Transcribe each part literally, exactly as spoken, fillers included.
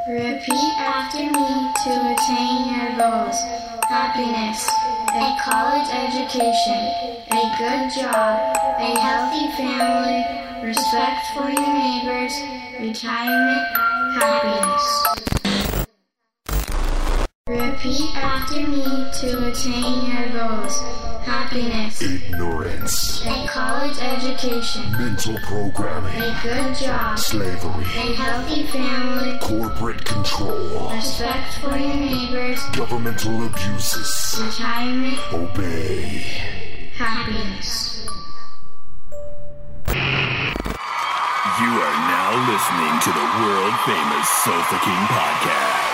Repeat after me to attain your goals. Happiness, a college education, a good job, a healthy family, respect for your neighbors, retirement, happiness. Repeat after me to attain your goals. Happiness. Ignorance. A college education. Mental programming. A good job. Slavery. A healthy family. Corporate control. Respect for your neighbors. Governmental abuses. Retirement. Obey. Happiness. You are now listening to the world famous Sofa King podcast.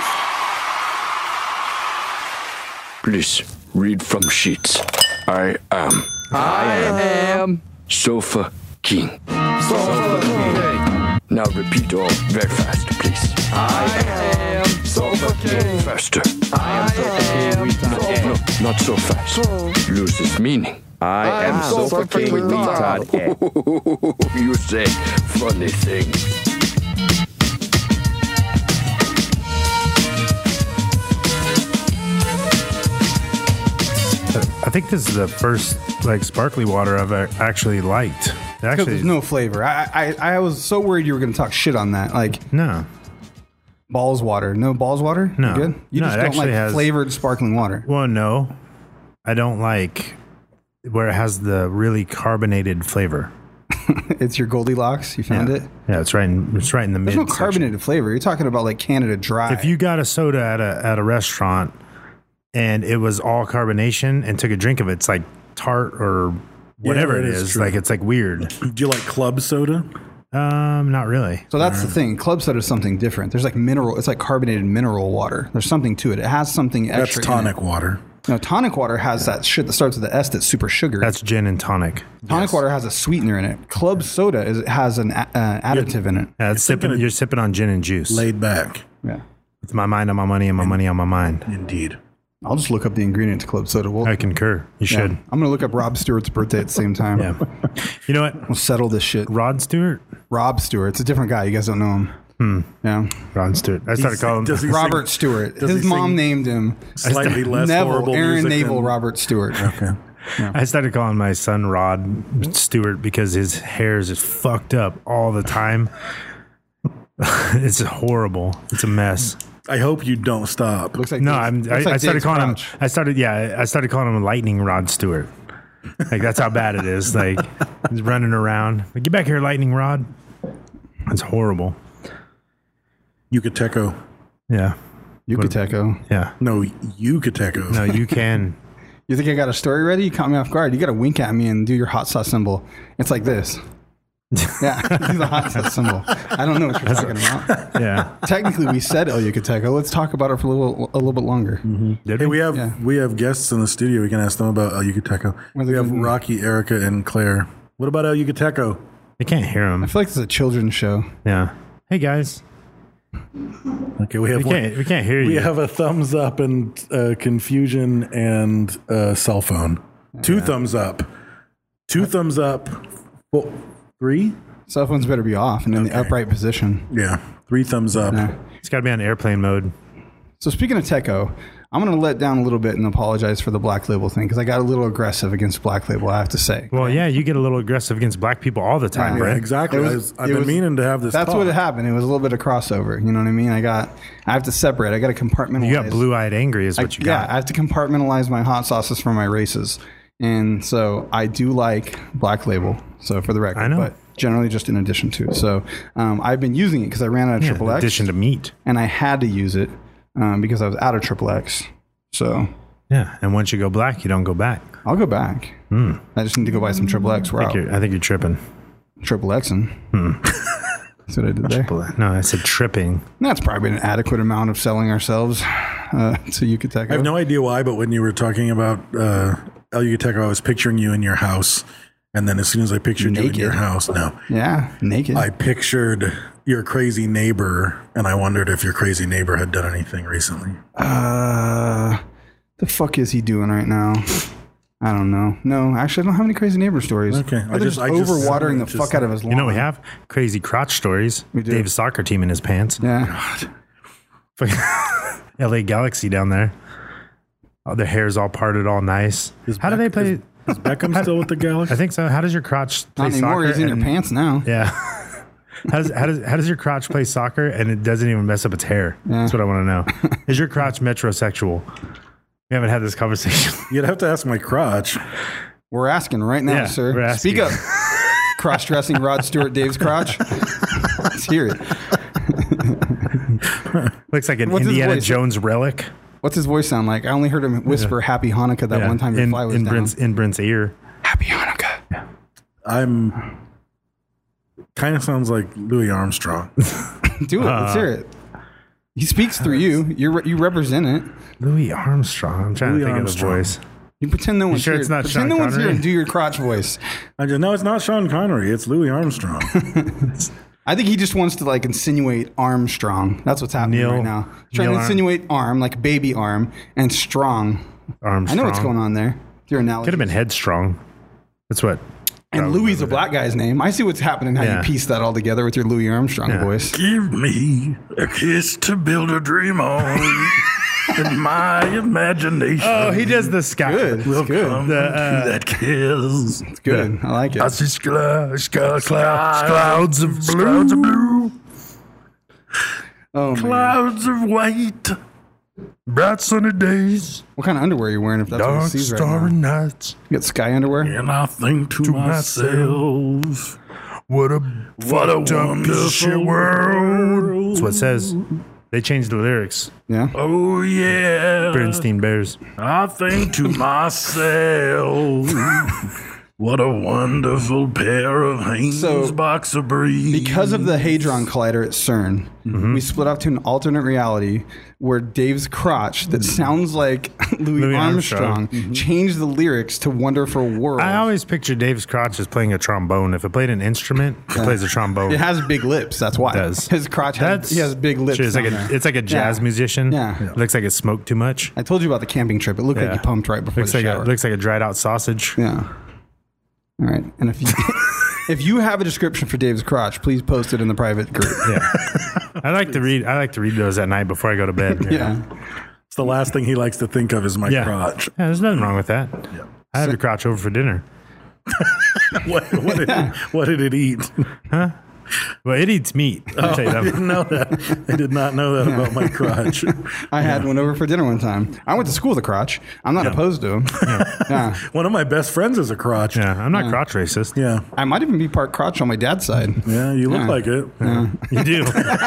Please read from sheets. I am. I am. Sofa King. Sofa King. Now repeat all very fast, please. I am. Sofa King. Faster. I am Sofa King. No, no, not so fast. Loses meaning. I am Sofa King with Todd. You say funny things. I think this is the first like sparkly water I've actually liked. Actually, there's no flavor. I, I I was so worried you were going to talk shit on that. Like no balls water. No balls water. No, you good. You no, just it don't like has, flavored sparkling water. Well, no, I don't like where it has the really carbonated flavor. It's your Goldilocks. You found yeah. it. Yeah, it's right. In, it's right in the There's mid. no carbonated section. flavor. You're talking about like Canada Dry. If you got a soda at a at a restaurant and it was all carbonation and took a drink of it, it's like tart or whatever yeah, it is. is. True. Like it's like weird. Do you like club soda? Um, not really. So that's the thing. Club soda is something different. There's like mineral. It's like carbonated mineral water. There's something to it. It has something extra. That's tonic water. No, tonic water has that shit that starts with the S that's super sugary. That's gin and tonic. Tonic yes. water has a sweetener in it. Club soda is has an uh, additive in it. Yeah, it's sipping, you're sipping on gin and juice. Laid back. Yeah. With my mind on my money and my money on my mind. Indeed. I'll just look up the ingredient to club soda. We'll, I concur. You yeah. should. I'm going to look up Rob Stewart's birthday at the same time. Yeah. You know what? We'll settle this shit. Rod Stewart? Rob Stewart. It's a different guy. You guys don't know him. Hmm. Yeah. Rod Stewart. I started He's, calling does he Robert sing, Stewart. does His he mom sing named him slightly less Neville, horrible Aaron music Naval than, Robert Stewart. Okay. Yeah. I started calling my son Rod Stewart because his hair is just fucked up all the time. It's horrible. It's a mess. I hope you don't stop. Looks like No, Dave, I'm. looks I, like I started Dave's calling crotch. him. I started. Yeah, I started calling him Lightning Rod Stewart. Like that's how bad it is. Like he's running around. Like, get back here, Lightning Rod. It's horrible. Yucateco. Yeah. Yucateco. Yeah. No, Yucateco. No, you can. You think I got a story ready? You caught me off guard. You got to wink at me and do your hot sauce symbol. It's like this. Yeah, do the hot sauce symbol. I don't know what you're talking about. Yeah. Technically, we said El Yucateco. Let's talk about it for a little, a little bit longer. Mm-hmm. Hey, we have Yeah. we have guests in the studio. We can ask them about El Yucateco. What are they We have gonna do? Rocky, Erica, and Claire. What about El Yucateco? They can't hear him. I feel like it's a children's show. Yeah. Hey guys. Okay, we have We can't. one, We can't hear you. we have a thumbs up and uh, confusion and uh, cell phone. Two thumbs up. Two thumbs up. Well, three? Cell phones better be off and in the Okay. upright position. Yeah, three thumbs up. Yeah. It's got to be on airplane mode. So speaking of Teco, I'm going to let down a little bit and apologize for the Black Label thing because I got a little aggressive against Black Label, I have to say. Well, yeah, you get a little aggressive against black people all the time, Right. right? Exactly. It was- I was, I've it been was- meaning to have this That's talk. what happened. It was a little bit of crossover. You know what I mean? I got, I have to separate. I got to compartmentalize. You got blue-eyed angry is I, what you yeah, got. I have to compartmentalize my hot sauces from my races. And so I do like Black Label. So for the record, I know. but generally just in addition to. So um, I've been using it because I ran out of Yeah, Triple in X. addition to meat. And I had to use it um, because I was out of Triple X. So Yeah, and once you go black, you don't go back. I'll go back. Hmm. I just need to go buy some Triple X. We're I think, out. you're, I think you're tripping. Triple Xing. Hmm. That's what I did there. No, I said tripping. That's probably an adequate amount of selling ourselves uh, to Yucateco. I have no idea why, but when you were talking about uh, El Yucateco, I was picturing you in your house. And then as soon as I pictured you Naked. in your house, no. Yeah, naked. I pictured your crazy neighbor, and I wondered if your crazy neighbor had done anything recently. Uh, the fuck is he doing right now? I don't know. No, actually, I don't have any crazy neighbor stories. Okay, I Other than just- I just- overwatering the just- fuck out of his lawn. You know what we have? Crazy crotch stories. We do. Dave's soccer team in his pants. Yeah. L A Galaxy down there. Oh, their hair's all parted, all nice. Is How do they Beck- play? Is, is Beckham still with the Galaxy? I think so. How does your crotch play Not anymore. soccer? He's in your and- pants now. Yeah. How does, how does how does your crotch play soccer and it doesn't even mess up its hair? That's what I want to know. Is your crotch metrosexual? We haven't had this conversation. You'd have to ask my crotch. We're asking right now, Yeah, sir. we're asking. Speak up. Cross-dressing Rod Stewart Dave's crotch. Let's hear it. Looks like an What's his Indiana voice? Jones relic. What's his voice sound like? I only heard him whisper "Happy Hanukkah" that Yeah. one time your in, fly was in down. Brent's in Brent's ear. Happy Hanukkah. I'm kind of sounds like Louis Armstrong. Do it. Let's hear it. He speaks through you. You re- you represent it. Louis Armstrong. I'm trying Louis to think Armstrong. of the voice. You pretend no one's sure here. it's not pretend Sean no one's here Connery? and do your crotch voice. I just no, it's not Sean Connery. It's Louis Armstrong. I think he just wants to like insinuate Armstrong. That's what's happening Neil- right now. Trying Neil to Arm- insinuate arm, like baby arm, and strong. Armstrong. I know what's going on there. Your analogy. Could have been headstrong. That's what. And probably Louis is a would've black guy's name. I see what's happening. How Yeah. you piece that all together with your Louis Armstrong Yeah. voice. Give me a kiss to build a dream on. In my imagination. Oh, he does the sky. Good. Will It's good. come The, uh, to that kiss. It's good. I like I it. see cl- cl- cl- clouds of blue. Clouds of blue. Oh man. Clouds of white. Bright sunny days. What kind of underwear are you wearing? If that's what he Dark sees right starry now. nights. You got sky underwear. And I think to, To myself, what a what a fucked up piece of shit wonderful world. That's what it says. They changed the lyrics. Yeah. Oh yeah. Bernstein Bears. I think to myself, what a wonderful pair of Hanes So, boxer briefs. Because of the Hadron Collider at CERN, Mm-hmm. we split off to an alternate reality where Dave's crotch, that sounds like Louis, Louis Armstrong, Armstrong. changed the lyrics to "Wonderful World." I always picture Dave's crotch as playing a trombone. If it played an instrument, it plays a trombone. It has big lips. That's why. It does. His crotch has, he has big lips. It's like down a, there. it's like a jazz Yeah. musician. Yeah. It looks like it smoked too much. I told you about the camping trip. It looked Yeah. like you pumped right before Looks the like shower. a, looks like a dried out sausage. Yeah. All right. And if you if you have a description for Dave's crotch, please post it in the private group. Yeah. I like to read. I like to read those at night before I go to bed. Yeah. It's the last thing he likes to think of is my Yeah. crotch. Yeah, there's nothing wrong with that. I have your crotch over for dinner. What, what, did, it, what did it eat? Well, it eats meat. I'll tell you I that. didn't know that. I did not know that about my crotch. I had one over for dinner one time. I went to school with a crotch. I'm not opposed to him. Yeah. One of my best friends is a crotch. Yeah, I'm not crotch racist. Yeah. I might even be part crotch on my dad's side. Yeah, you look Yeah. like it. You do.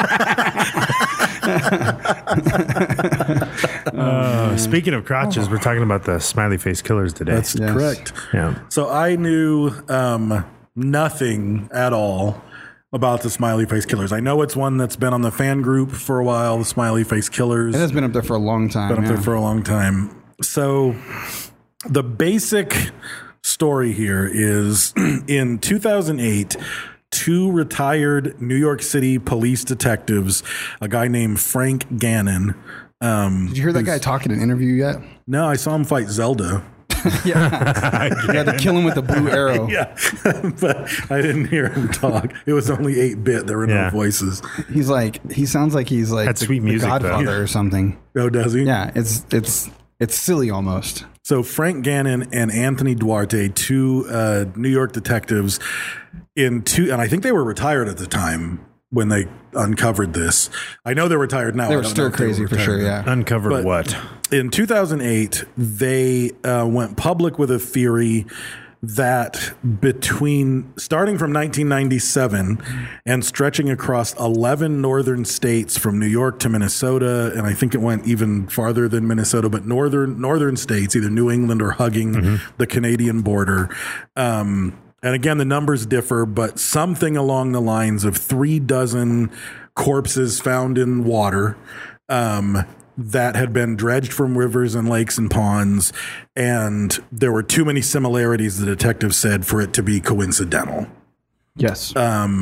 uh, speaking of crotches, we're talking about the smiley face killers today. That's Yes. correct. yeah. So I knew um, nothing at all about the Smiley Face Killers. I know it's one that's been on the fan group for a while, the Smiley Face Killers. It has been up there for a long time. Been up yeah. there for a long time. So the basic story here is in two thousand eight, two retired New York City police detectives, a guy named Frank Gannon. Um, Did you hear that guy talk in an interview yet? no, I saw him fight Zelda. Yeah. You had to kill him with the blue arrow. Yeah, but I didn't hear him talk. It was only eight bit. There were no Yeah. voices. He's like, he sounds like he's like Had the, sweet the music, though. Godfather or something. Oh, does he? Yeah, it's it's it's silly almost. So Frank Gannon and Anthony Duarte, two uh, New York detectives, in two, and I think they were retired at the time when they uncovered this. I know they're retired now. They I were don't know stir if they were crazy for retired sure. then. Yeah. Uncovered But what? In two thousand eight, they uh, went public with a theory that between starting from nineteen ninety-seven and stretching across eleven northern states from New York to Minnesota, and I think it went even farther than Minnesota, but northern northern states, either New England or hugging the Canadian border. Um, and again, the numbers differ, but something along the lines of three dozen corpses found in water. Um, that had been dredged from rivers and lakes and ponds, and there were too many similarities, the detective said, for it to be coincidental. Yes.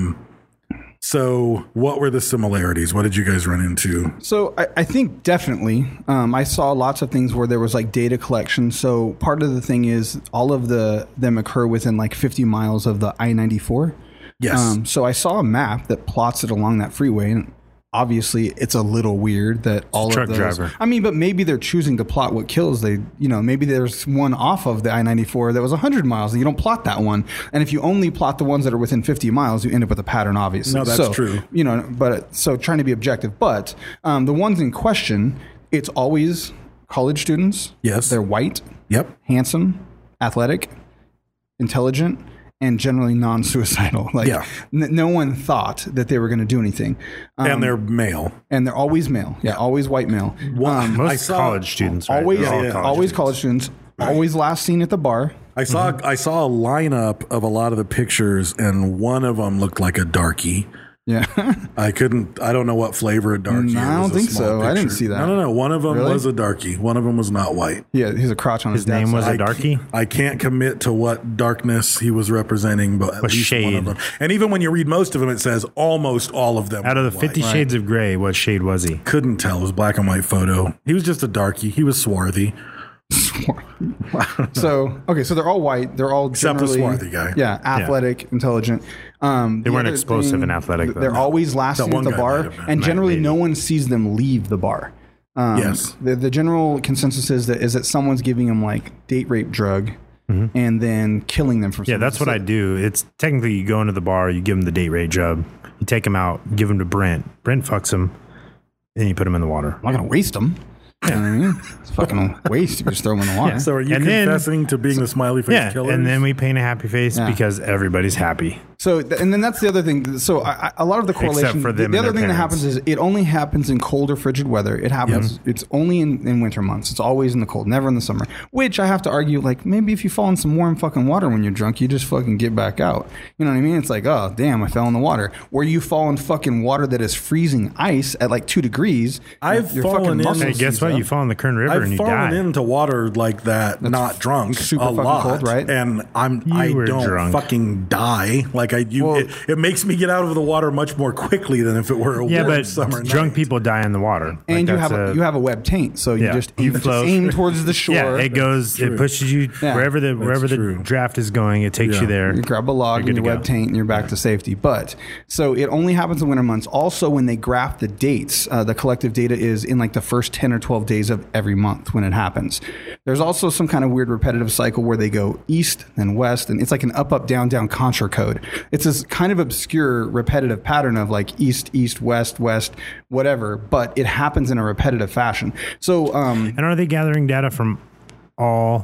So what were the similarities? What did you guys run into? So I, I think definitely, um, I saw lots of things where there was like data collection. So part of the thing is all of the them occur within like fifty miles of the I ninety-four. Yes. Um, so I saw a map that plots it along that freeway, and obviously it's a little weird that all truck of those. driver. I mean, but maybe they're choosing to plot what kills. They, you know, maybe there's one off of the I ninety-four that was one hundred miles, and you don't plot that one. And if you only plot the ones that are within fifty miles, you end up with a pattern, obviously. No, that's so, true. You know, but so trying to be objective. But um, the ones in question, it's always college students. Yes. They're white, Yep. handsome, athletic, intelligent, and generally non-suicidal. Like, Yeah. n- no one thought that they were going to do anything. Um, And they're male. and they're always male. Yeah, always white male. Um, Most I saw- college students, right? always, They're all yeah, college always students. college students. Always last seen at the bar. I saw I saw a lineup of a lot of the pictures, and one of them looked like a darkie. Yeah. I couldn't. I don't know what flavor of darkie. No, it I was don't a think small so. I didn't picture. see that. No, no, no. One of them Really? was a darkie. One of them was not white. Yeah, he's a crotch on his, His name was I a darkie. can't- I can't commit to what darkness he was representing, but at Was least one shade. of them. And even when you read most of them, it says almost all of them. Out of were the Fifty white. Shades of Grey, what shade was he? Couldn't tell. It was a black and white photo. He was just a darkie. He was swarthy. So okay, so they're all white. They're all Except the generally swarthy guy. Yeah, athletic, intelligent. Um, They the weren't other explosive and athletic, though. They're No. always last That seen at one the guy bar, might have been. and Might- generally maybe. no one sees them leave the bar. Um, Yes. The, the general consensus is that is that someone's giving them like date rape drug, and then killing them from. Yeah, that's what I do. It's technically you go into the bar, you give him the date rate job, you take him out, give him to Brent. Brent fucks him, and you put him in the water. I'm not gonna waste them. You know what I mean? It's fucking a waste if you just throw them in the water. Yeah. So are you And then- confessing to being the smiley face Yeah, killer? and then we paint a happy face Yeah. because everybody's happy. So, th- and then that's the other thing. So, I, I, a lot of the correlation. for the, them the and other their thing that parents. happens is it only happens in cold or frigid weather. It happens. It's only in, in winter months. It's always in the cold, never in the summer. Which I have to argue, like maybe if you fall in some warm fucking water when you're drunk, you just fucking get back out. You know what I mean? It's like, oh damn, I fell in the water. Or you fall in fucking water that is freezing ice at like two degrees. I've your fallen fucking in- muscles Hey, guess seize what? up. You fall in the Kern River I've and you fallen die. into water like that, not drunk, super a fucking lot, cold, right? And I'm You I were don't drunk. fucking die. Like I, you, Well- it, it makes me get out of the water much more quickly than if it were a yeah, warm but summer drunk night. people die in the water. And Like, you that's have a, a- you have a web taint, so you yeah, just you aim, just float. aim towards the shore. Yeah, it goes. It pushes you Yeah. wherever the wherever the true. draft is going. It takes Yeah. you there. You grab a log You're and good your to web go. taint and you're back to safety. But so it only happens in winter months. Also, when they graph the dates, uh, the collective data is in like the first ten or twelve days of every month when it happens. There's also some kind of weird repetitive cycle where they go east then west, and it's like an up, up, down, down contra code. It's this kind of obscure repetitive pattern of like east, east, west, west, whatever, but it happens in a repetitive fashion. So, um, And are they gathering data from all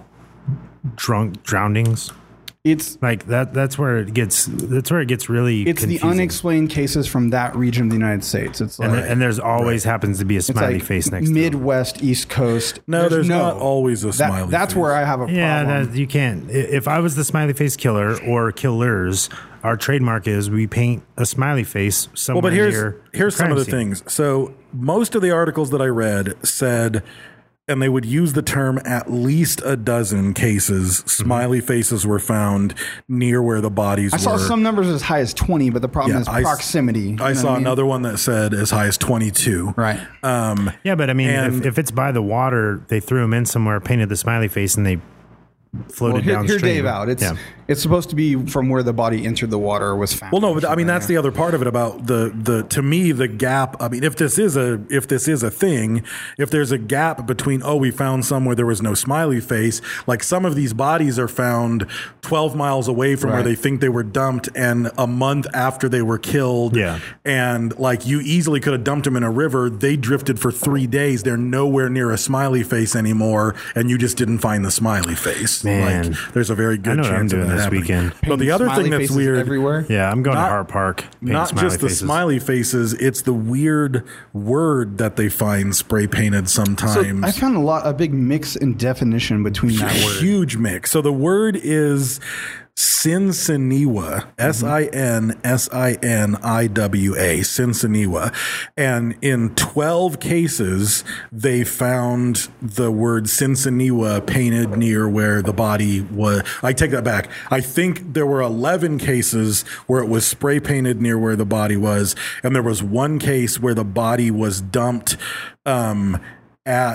drunk drownings? it's Like that. That's where it gets. That's where it gets really. it's the confusing. unexplained cases from that region of the United States. It's like And, and there's always happens to be a it's smiley like face next to it. Midwest, East Coast. No, there's not always a That- smiley That's face. where I have a Yeah, problem. that, you can't. I- If I was the smiley face killer or killers, our trademark is we paint a smiley face Well, somewhere but here's near here's some crime of the scene. things. So most of the articles that I read said, and they would use the term at least a dozen cases, Mm-hmm. smiley faces were found near where the bodies I were. saw some numbers as high as twenty, but the problem Yeah, is I s- proximity. You know I what saw mean? another one that said as high as twenty-two. Right. Um, Yeah, but I mean, And- if, if it's by the water, they threw him in somewhere, painted the smiley face, and they floated Well, hear, hear downstream. Dave out. It's yeah. it's supposed to be from where the body entered the water or was found. Well, no, or but I something mean that's like the other part of it about the the to me the gap. I mean, if this is a if this is a thing, if there's a gap between oh we found some where there was no smiley face, like some of these bodies are found twelve miles away from where Right. they think they were dumped, and a month after they were killed. Yeah. and like you easily could have dumped them in a river. They drifted for three days. They're nowhere near a smiley face anymore, and you just didn't find the smiley face. Man. Like, there's a very good I know what I'm chance of doing that this happening. weekend. But the Painting other smiley thing that's faces weird everywhere. Yeah, I'm going Not- to Hart Park. paint not smiley just the faces. smiley faces, it's the weird word that they find spray painted So sometimes. I found a lot a big mix in definition between that word. Huge mix. So the word is Sinsiniwa, S I N S I N I W A, Sinsiniwa. And in twelve cases, they found the word Sinsiniwa painted near where the body was. I take that back. I think there were eleven cases where it was spray painted near where the body was. And there was one case where the body was dumped um, at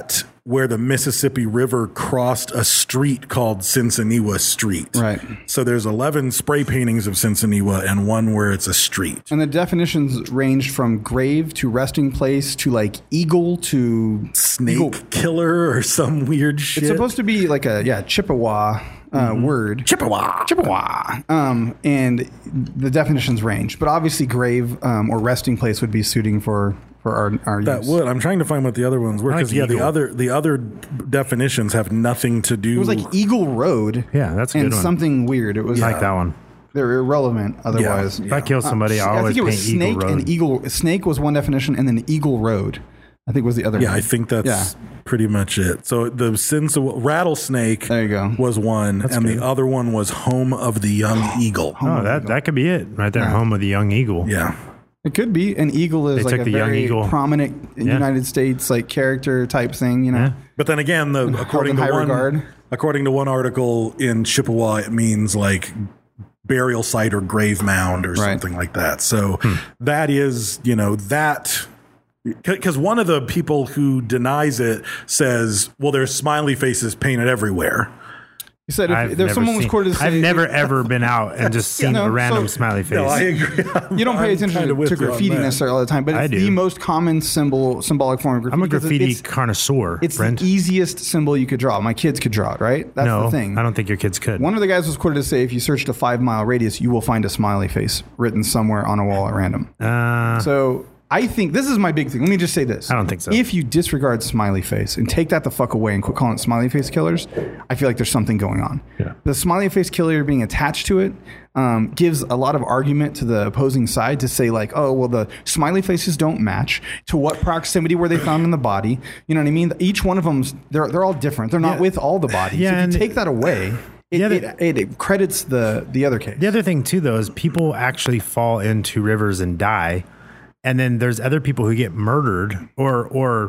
where the Mississippi River crossed a street called Sinsiniwa Street. Right. So there's eleven spray paintings of Sinsiniwa and one where it's a street. And the definitions range from grave to resting place to like eagle to Snake eagle. killer or some weird shit. It's supposed to be like a yeah Chippewa uh, Mm-hmm. word. Chippewa. Chippewa. Um, and the definitions range, but obviously grave um, or resting place would be suiting for for our our That use. would. I'm trying to find what the other ones were I like because yeah, the eagle. other the other definitions have nothing to do. It was like Eagle Road. Yeah, that's a and good one. something weird. It was I like that one. They're irrelevant otherwise. If I kill somebody, I I always think it paint was Snake Eagle Road. and Eagle. Snake was one definition, and then Eagle Road, I think was the other. Yeah, one. I think that's Yeah. pretty much it. So the sins rattlesnake There you go. was one, and good. the other one was home of the young eagle. Oh, that, that could be it right there. Home of the young eagle. Yeah. It could be. An eagle is They like took a the young very eagle. prominent Yeah. United States like character type thing. You know. Yeah. But then again, the according in to high one regard. according to one article in Chippewa, it means like burial site or grave mound or Right. something like that. So that is, you know, that because one of the people who denies it says, well, there's smiley faces painted everywhere. You said if I've there's never someone was seen- quoted to say I've never ever been out and just seen no, a random so- smiley face. No, I agree. you don't pay I'm attention kinda to, with to you on graffiti that. necessarily all the time, but I it's do. the most common symbol, symbolic form of graffiti. I'm a because graffiti It's, connoisseur, it's Brent. the easiest symbol you could draw. My kids could draw it, right? That's no, the thing. I don't think your kids could. One of the guys was quoted to say, if you searched a five mile radius, you will find a smiley face written somewhere on a wall at random. Uh, So I think this is my big thing. Let me just say this. I don't think so. If you disregard smiley face and take that the fuck away and quit calling it smiley face killers, I feel like there's something going on. Yeah. The smiley face killer being attached to it um, gives a lot of argument to the opposing side to say like, oh, well, the smiley faces don't match. To what proximity were they found in the body? You know what I mean? Each one of them, they're, they're all different. They're not Yeah. with all the bodies. Yeah, if and- you take that away, it, Yeah, it, it, it credits the, the other case. The other thing too, though, is people actually fall into rivers and die, and then there's other people who get murdered or or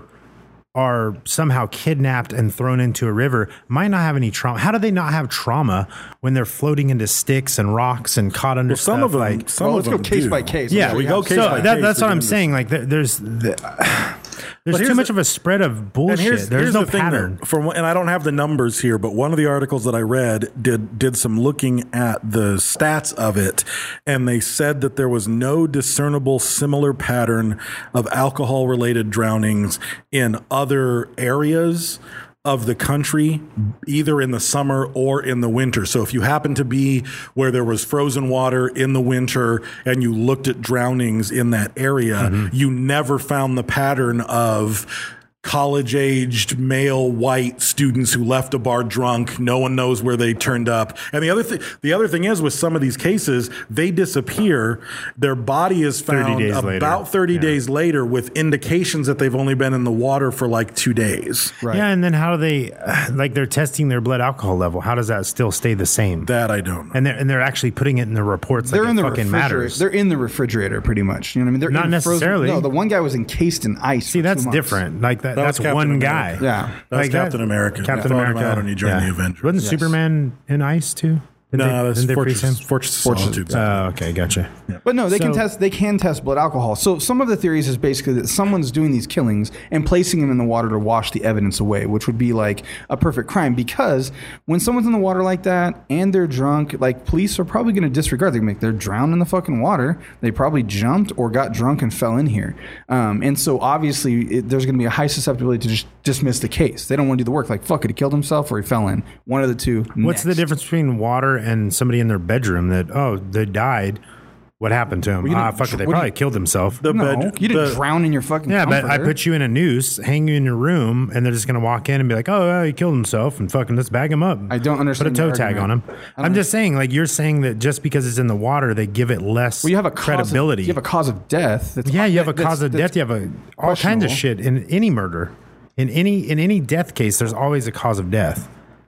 are somehow kidnapped and thrown into a river. Might not have any trauma. How do they not have trauma when they're floating into sticks and rocks and caught under Well, some stuff of them, like? some Well, of let's go them case do. by case. Yeah, we go case so by that, case. that's what We I'm can saying. Like there, there's the, there's here's too much the- of a spread of And bullshit. here's, there's here's no the thing pattern. That, from, and I don't have the numbers here, but one of the articles that I read did did some looking at the stats of it, and they said that there was no discernible similar pattern of alcohol-related drownings in other areas of the country, either in the summer or in the winter. So if you happen to be where there was frozen water in the winter and you looked at drownings in that area, Mm-hmm. you never found the pattern of college-aged male white students who left a bar drunk. No one knows where they turned up. And the other thing, the other thing is with some of these cases, they disappear. Their body is found days about later. thirty Yeah. days later with indications that they've only been in the water for like two days. Right. Yeah, and then how do they like they're testing their blood alcohol level? How does that still stay the same? That I don't know. And they're and they're actually putting it in the reports. They're like in it the fucking refrigerator. matters. They're in the refrigerator, pretty much. You know what I mean? They're Not in frozen- necessarily. No, the one guy was encased in ice. See, for that's two months. different. Like that. That was that's Captain one America. guy. Yeah. That was Like Captain America. Captain They thawed him America. out and he joined the Avengers. Wasn't Yes. Superman in ice too? Didn't No, they- that's didn't they freeze Fortress, him? Fortress of Solitude. Oh, okay, gotcha. But no, they can So- test. They can test blood alcohol. So some of the theories is basically that someone's doing these killings and placing them in the water to wash the evidence away, which would be like a perfect crime. Because when someone's in the water like that and they're drunk, like police are probably going to disregard. They're gonna be like, they're drowned in the fucking water. They probably jumped or got drunk and fell in here. Um, and so obviously it, there's going to be a high susceptibility to just dismiss the case. They don't want to do the work. Like fuck it, he killed himself or he fell in. One of the two. What's the next. difference between water and somebody in their bedroom that oh they died? What happened to him? you Ah, didn't- fuck it, they what do probably you- killed himself. The No, bed, you didn't the- drown in your fucking. yeah, but I comforter. put you in a noose, hang you in your room, and they're just gonna walk in and be like, "Oh, yeah, he killed himself," and fucking let's bag him up. I don't understand Put a toe the tag on argument. him. I don't I'm just saying, like you're saying that just because it's in the water, they give it less Well, you have a cause of- credibility. you have a cause of death. That's, yeah, you have a that's- cause of that's death. You have a all kinds of questionable. shit in any murder. In any in any death case, there's always a cause of death.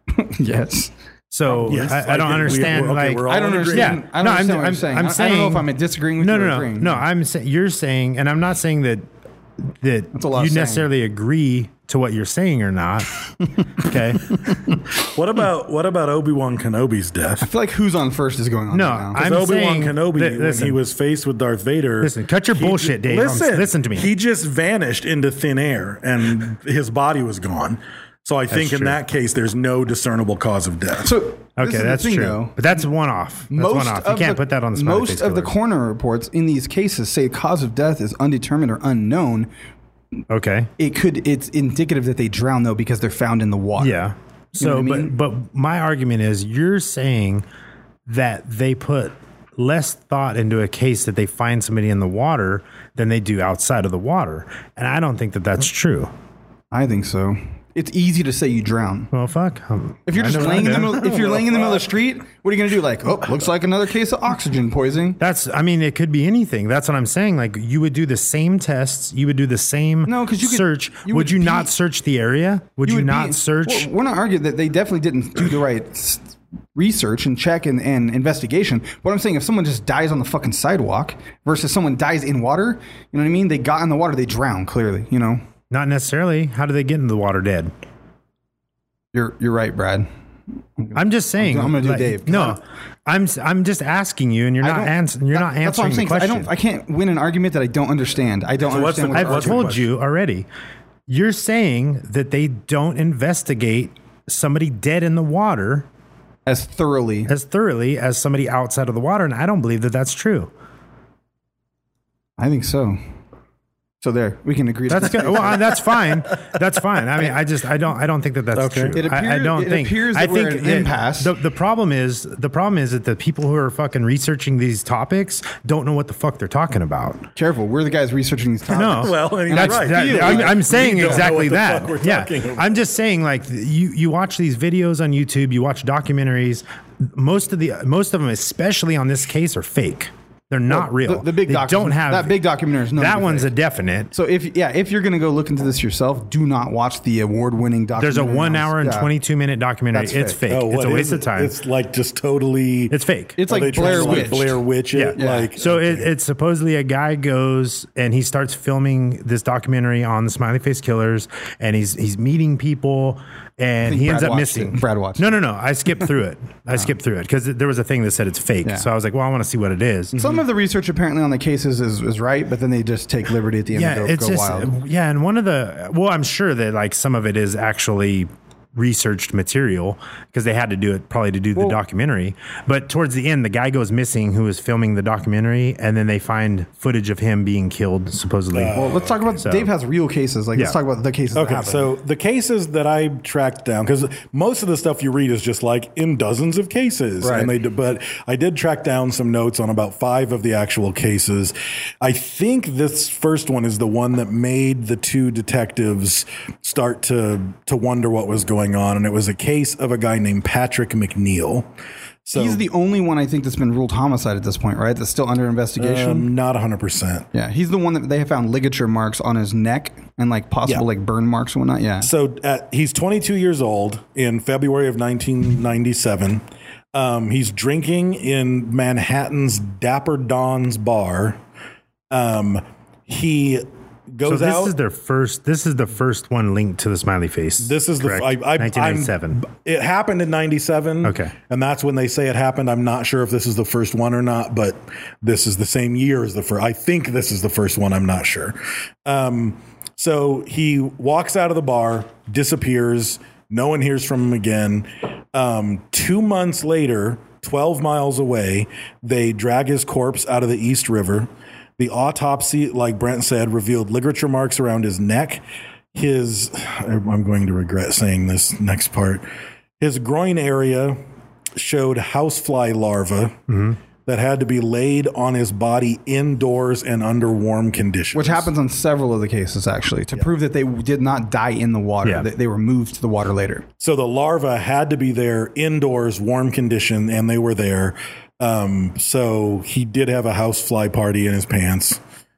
Yes. So Yes, I, I don't we- understand. we're- okay, like we're all I don't in agreement. understand. I don't No, understand I'm- what I'm- you're saying. I'm I- I don't know if saying- I'm disagreeing with no, you no, or no, agreeing. no. I'm saying you're saying, and I'm not saying that that That's a lot you of saying. necessarily agree to what you're saying or not. Okay. What about what about Obi-Wan Kenobi's death? I feel like who's on first is going on No, right now. I'm Because Obi-Wan saying Kenobi, that- when listen. he was faced with Darth Vader, Listen, cut your he- bullshit, Dave. Listen, Listen to me. He just vanished into thin air, and his body was gone. So I think in true. that case, there's no discernible cause of death. So this Okay, is the that's thing, true. though. But that's one off. That's one off. You of can't the- put that on the smiley most face of the killers. coroner reports in these cases say cause of death is undetermined or unknown. Okay. It could it's indicative that they drown though because they're found in the water. Yeah. So, what I mean? but but my argument is, you're saying that they put less thought into a case that they find somebody in the water than they do outside of the water, and I don't think that that's true. I think so. It's easy to say you drown. Well, fuck. Um, If you're I just know laying in I the do. middle, if you're laying in the middle of the street, what are you gonna do? Like, oh, looks like another case of oxygen poisoning. That's, I mean, it could be anything. That's what I'm saying. Like, you would do the same tests, you would do the same No, 'cause you could- search. you would would you be- not search the area? Would you, would not be- search? Well, we're not arguing that they definitely didn't do the right s- research and check and, and investigation. What I'm saying, if someone just dies on the fucking sidewalk versus someone dies in water, you know what I mean? They got in the water, they drown. Clearly, you know. Not necessarily. How do they get into the water dead? You're you're right, Brad. I'm just saying. I'm gonna do like, Dave. No, I'm I'm just asking you, and you're I not don't- answering. You're that- not That's what answering I'm saying. the 'cause I question. don't. I can't win an argument that I don't understand. I don't So what's understand. the- what I've the what's your told question? you already. You're saying that they don't investigate somebody dead in the water as thoroughly. as thoroughly as somebody outside of the water, and I don't believe that that's true. I think so. So there, we can agree. to That's good. Well, I- that's fine. That's fine. I mean, I just I don't I don't think that that's Okay. true. It I, I appears- don't it think. appears I that we're think at an that impasse. The, the problem is the problem is that the people who are fucking researching these topics don't know what the fuck they're talking about. Careful, we're the guys researching these topics. No, Well, and he's that's, right. that- We- I'm, we- I'm saying we don't know exactly what the that. fuck we're Yeah, talking about. I'm just saying, like, you you watch these videos on YouTube, you watch documentaries. Most of the most of them, especially on this case, are fake. They're not real. The, the big they doc don't have that big documentary is known to That be one's fake. a definite. So if yeah, if you're gonna go look into this yourself, do not watch the award-winning documentary. There's a one on- hour and yeah. twenty-two minute documentary. That's It's fake. fake. Oh, it's what a is waste it? of time. It's, It's like just totally. fake. It's Are like they trying Blair to, like, Witch. Blair Witch it? Yeah. Like So it, it's supposedly a guy goes and he starts filming this documentary on the Smiley Face Killers, and he's he's meeting people, and think he ends Brad up watched missing. it. Brad watched No, it. no, no. I skipped through it. I skipped through it because there was a thing that said it's fake. Yeah. So I was like, well, I want to see what it is. Some of the research apparently on the cases is, is right, but then they just take liberty at the end Yeah, and go, it's go just wild. yeah, and one of the well, I'm sure that like some of it is actually researched material because they had to do it probably to do the Well- documentary. But towards the end, the guy goes missing who was filming the documentary, and then they find footage of him being killed supposedly. Well, let's talk about So- Dave has real cases. Like, let's Yeah. talk about the cases. that Okay, happen. so the cases that I tracked down, because most of the stuff you read is just like in dozens of cases, Right. and they do, but I did track down some notes on about five of the actual cases. I think this first one is the one that made the two detectives start to to wonder what was going on, and it was a case of a guy named Patrick McNeil. So he's the only one I think that's been ruled homicide at this point, right? That's still under investigation. um, not one hundred percent. Yeah, he's the one that they have found ligature marks on his neck and like possible Yeah. like burn marks and whatnot. Yeah. So at, he's twenty-two years old in February of nineteen ninety-seven. Um, he's drinking in Manhattan's Dapper Don's bar. Um, he So goes this out. is their first. This is the first one linked to the Smiley Face. this is correct? the I, I, nineteen ninety-seven. I'm- It happened in ninety-seven. Okay. and that's when they say it happened. I'm not sure if this is the first one or not, but this is the same year as the first. I think this is the first one. I'm not sure. Um, so he walks out of the bar, disappears. No one hears from him again. Um, two months later, twelve miles away, they drag his corpse out of the East River. The autopsy, like Brent said, revealed ligature marks around his neck. His, I'm going to regret saying this next part. His groin area showed housefly larvae that had to be laid on his body indoors and under warm conditions. Which happens on several of the cases, actually, to prove that they did not die in the water. Yeah. They, they were moved to the water later. So the larva had to be there indoors, warm condition, and they were there. Um, so he did have a housefly party in his pants.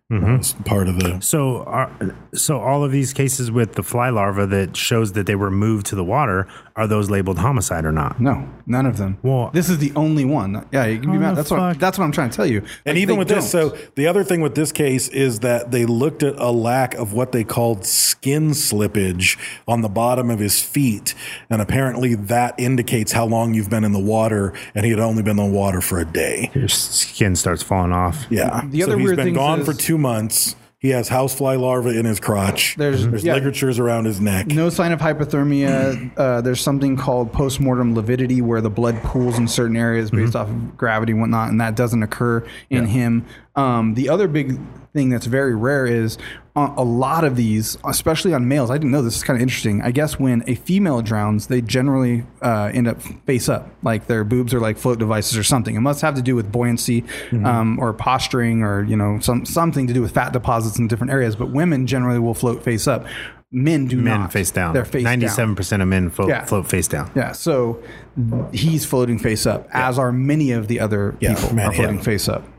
It's part of the. So, are, so all of these cases with the fly larva that shows that they were moved to the water, are those labeled homicide or not? No, none of them. Well- this is the only one. Yeah, you can be How mad. the That's what fuck? that's what I'm trying to tell you. And Like, even they with this, don't. so the other thing with this case is that they looked at a lack of what they called skin slippage on the bottom of his feet. And apparently that indicates how long you've been in the water. And he had only been in the water for a day. Your skin starts falling off. Yeah. The so other he's weird been thing gone is- for two months. He has housefly larvae in his crotch. There's- There's yeah. ligatures around his neck. No sign of hypothermia. Uh, there's something called postmortem lividity, where the blood pools in certain areas based off of gravity and whatnot, and that doesn't occur in him. Um, the other big thing that's very rare is uh, a lot of these, especially on males. I didn't know this is kind of interesting. I guess when a female drowns, they generally uh, end up face up, like their boobs are like float devices or something. It must have to do with buoyancy um, or posturing, or you know, some something to do with fat deposits in different areas. But women generally will float face up. Men do Men not. face down. They're face down. ninety-seven percent of men float, Yeah. float face down. Yeah, so he's floating face up, as are many of the other Yeah, people man, are floating yeah. face up.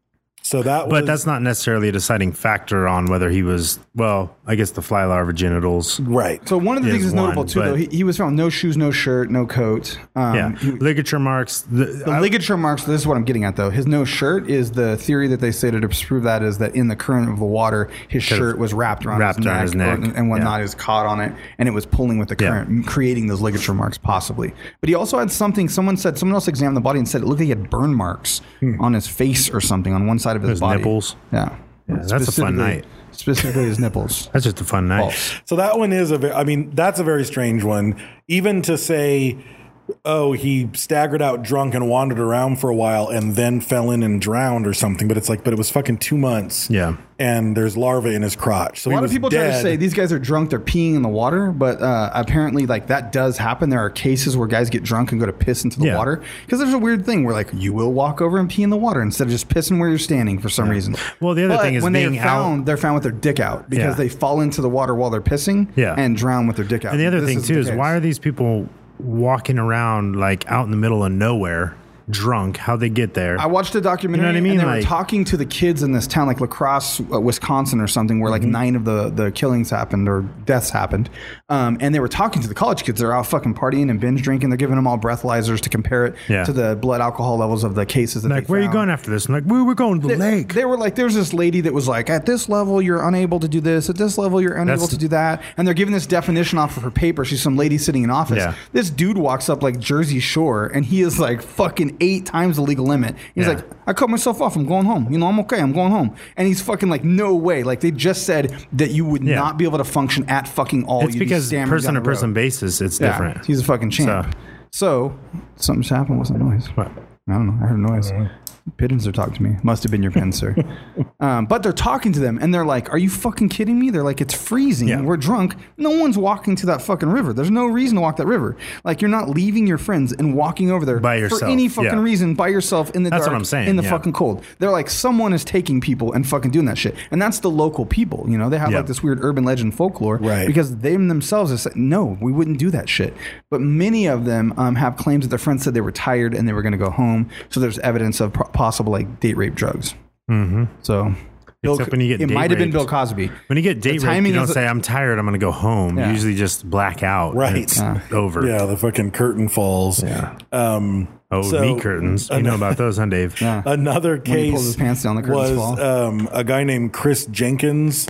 So that But was, that's not necessarily a deciding factor on whether he was, well, I guess the fly larva genitals. right. So one of the Is things that's notable one, too, but- though, he, he was found no shoes, no shirt, no coat. Um, Yeah. he- Ligature marks. The, the I- ligature marks. This is what I'm getting at, though. His no shirt is the theory that they say to disprove that is that in the current of the water, his shirt was wrapped around Wrapped his around neck, his neck. or- and whatnot. Yeah. It was caught on it, and it was pulling with the Yeah. current, creating those ligature marks, possibly. But he also had something. Someone said someone else examined the body and said it looked like he had burn marks on his face or something on one side of his, His body. nipples? Yeah. Yeah, that's a fun Specifically- night. Specifically, his nipples. That's just a fun night. False. So that one is a very, I mean, that's a very strange one. Even to say, oh, he staggered out drunk and wandered around for a while and then fell in and drowned or something. But it's like, but it was fucking two months. Yeah. And there's larvae in his crotch. So A he lot of was people try to dead. say these guys are drunk, they're peeing in the water, but uh, apparently, like that does happen. There are cases where guys get drunk and go to piss into the Yeah. water because there's a weird thing where like you will walk over and pee in the water instead of just pissing where you're standing for some reason. Well, the other But thing is when being they're found, out- they're found with their dick out because Yeah. they fall into the water while they're pissing Yeah. and drown with their dick out. And the other This thing isn't too the is case. why are these people walking around like out in the middle of nowhere, drunk? How'd they get there? I watched a documentary You know what I mean? and they Like- were talking to the kids in this town, like La Crosse, uh, Wisconsin or something, where like Mm-hmm. nine of the, the killings happened or deaths happened. Um, and they were talking to the college kids. They're out fucking partying and binge drinking. They're giving them all breathalyzers to compare it Yeah. to the blood alcohol levels of the cases that like, they where are you found. going after this? I'm like, we we're going to the They, lake. they were like, there's this lady that was like, at this level, you're unable to do this. At this level, you're unable That's- to do that. And they're giving this definition off of her paper. She's some lady sitting in office. Yeah. This dude walks up like Jersey Shore, and he is like fucking eight times the legal limit. He's Yeah. like, I cut myself off. I'm going home. You know, I'm okay. I'm going home. And he's fucking like, no way. Like they just said that you would Yeah. not be able to function at fucking all. it's You'd be because stammering person down to the road. person basis, it's Yeah, different. he's a fucking champ. So, something just happened. What's that noise? What? I don't know. I heard a noise. Pigeons are talking to me. Must have been your pen, sir. Um, but they're talking to them, and they're like, "Are you fucking kidding me?" They're like, "It's freezing. Yeah. We're drunk. No one's walking to that fucking river. There's no reason to walk that river. Like, you're not leaving your friends and walking over there By for yourself, any fucking yeah. reason by yourself in the That's dark, what I'm saying, in the yeah. fucking cold." They're like, someone is taking people and fucking doing that shit, and that's the local people. You know, they have Yeah. like this weird urban legend folklore, Right. Because they themselves have said, "No, we wouldn't do that shit." But many of them um, have claims that their friends said they were tired and they were going to go home. So there's evidence of pro- possible like date rape drugs. Mm-hmm. So, Bill, Except when you get it date might have been raped. Bill Cosby. When you get date The raped, timing you don't is- say, I'm tired, I'm going to go home. Yeah. You usually just black out. and Right. It's Yeah. over. Yeah, the fucking curtain falls. Yeah. Um, Oh, so- meat curtains. You know about those, huh, Dave? Yeah. Another When he pulls case his pants down, the curtains was fall. um, a guy named Chris Jenkins,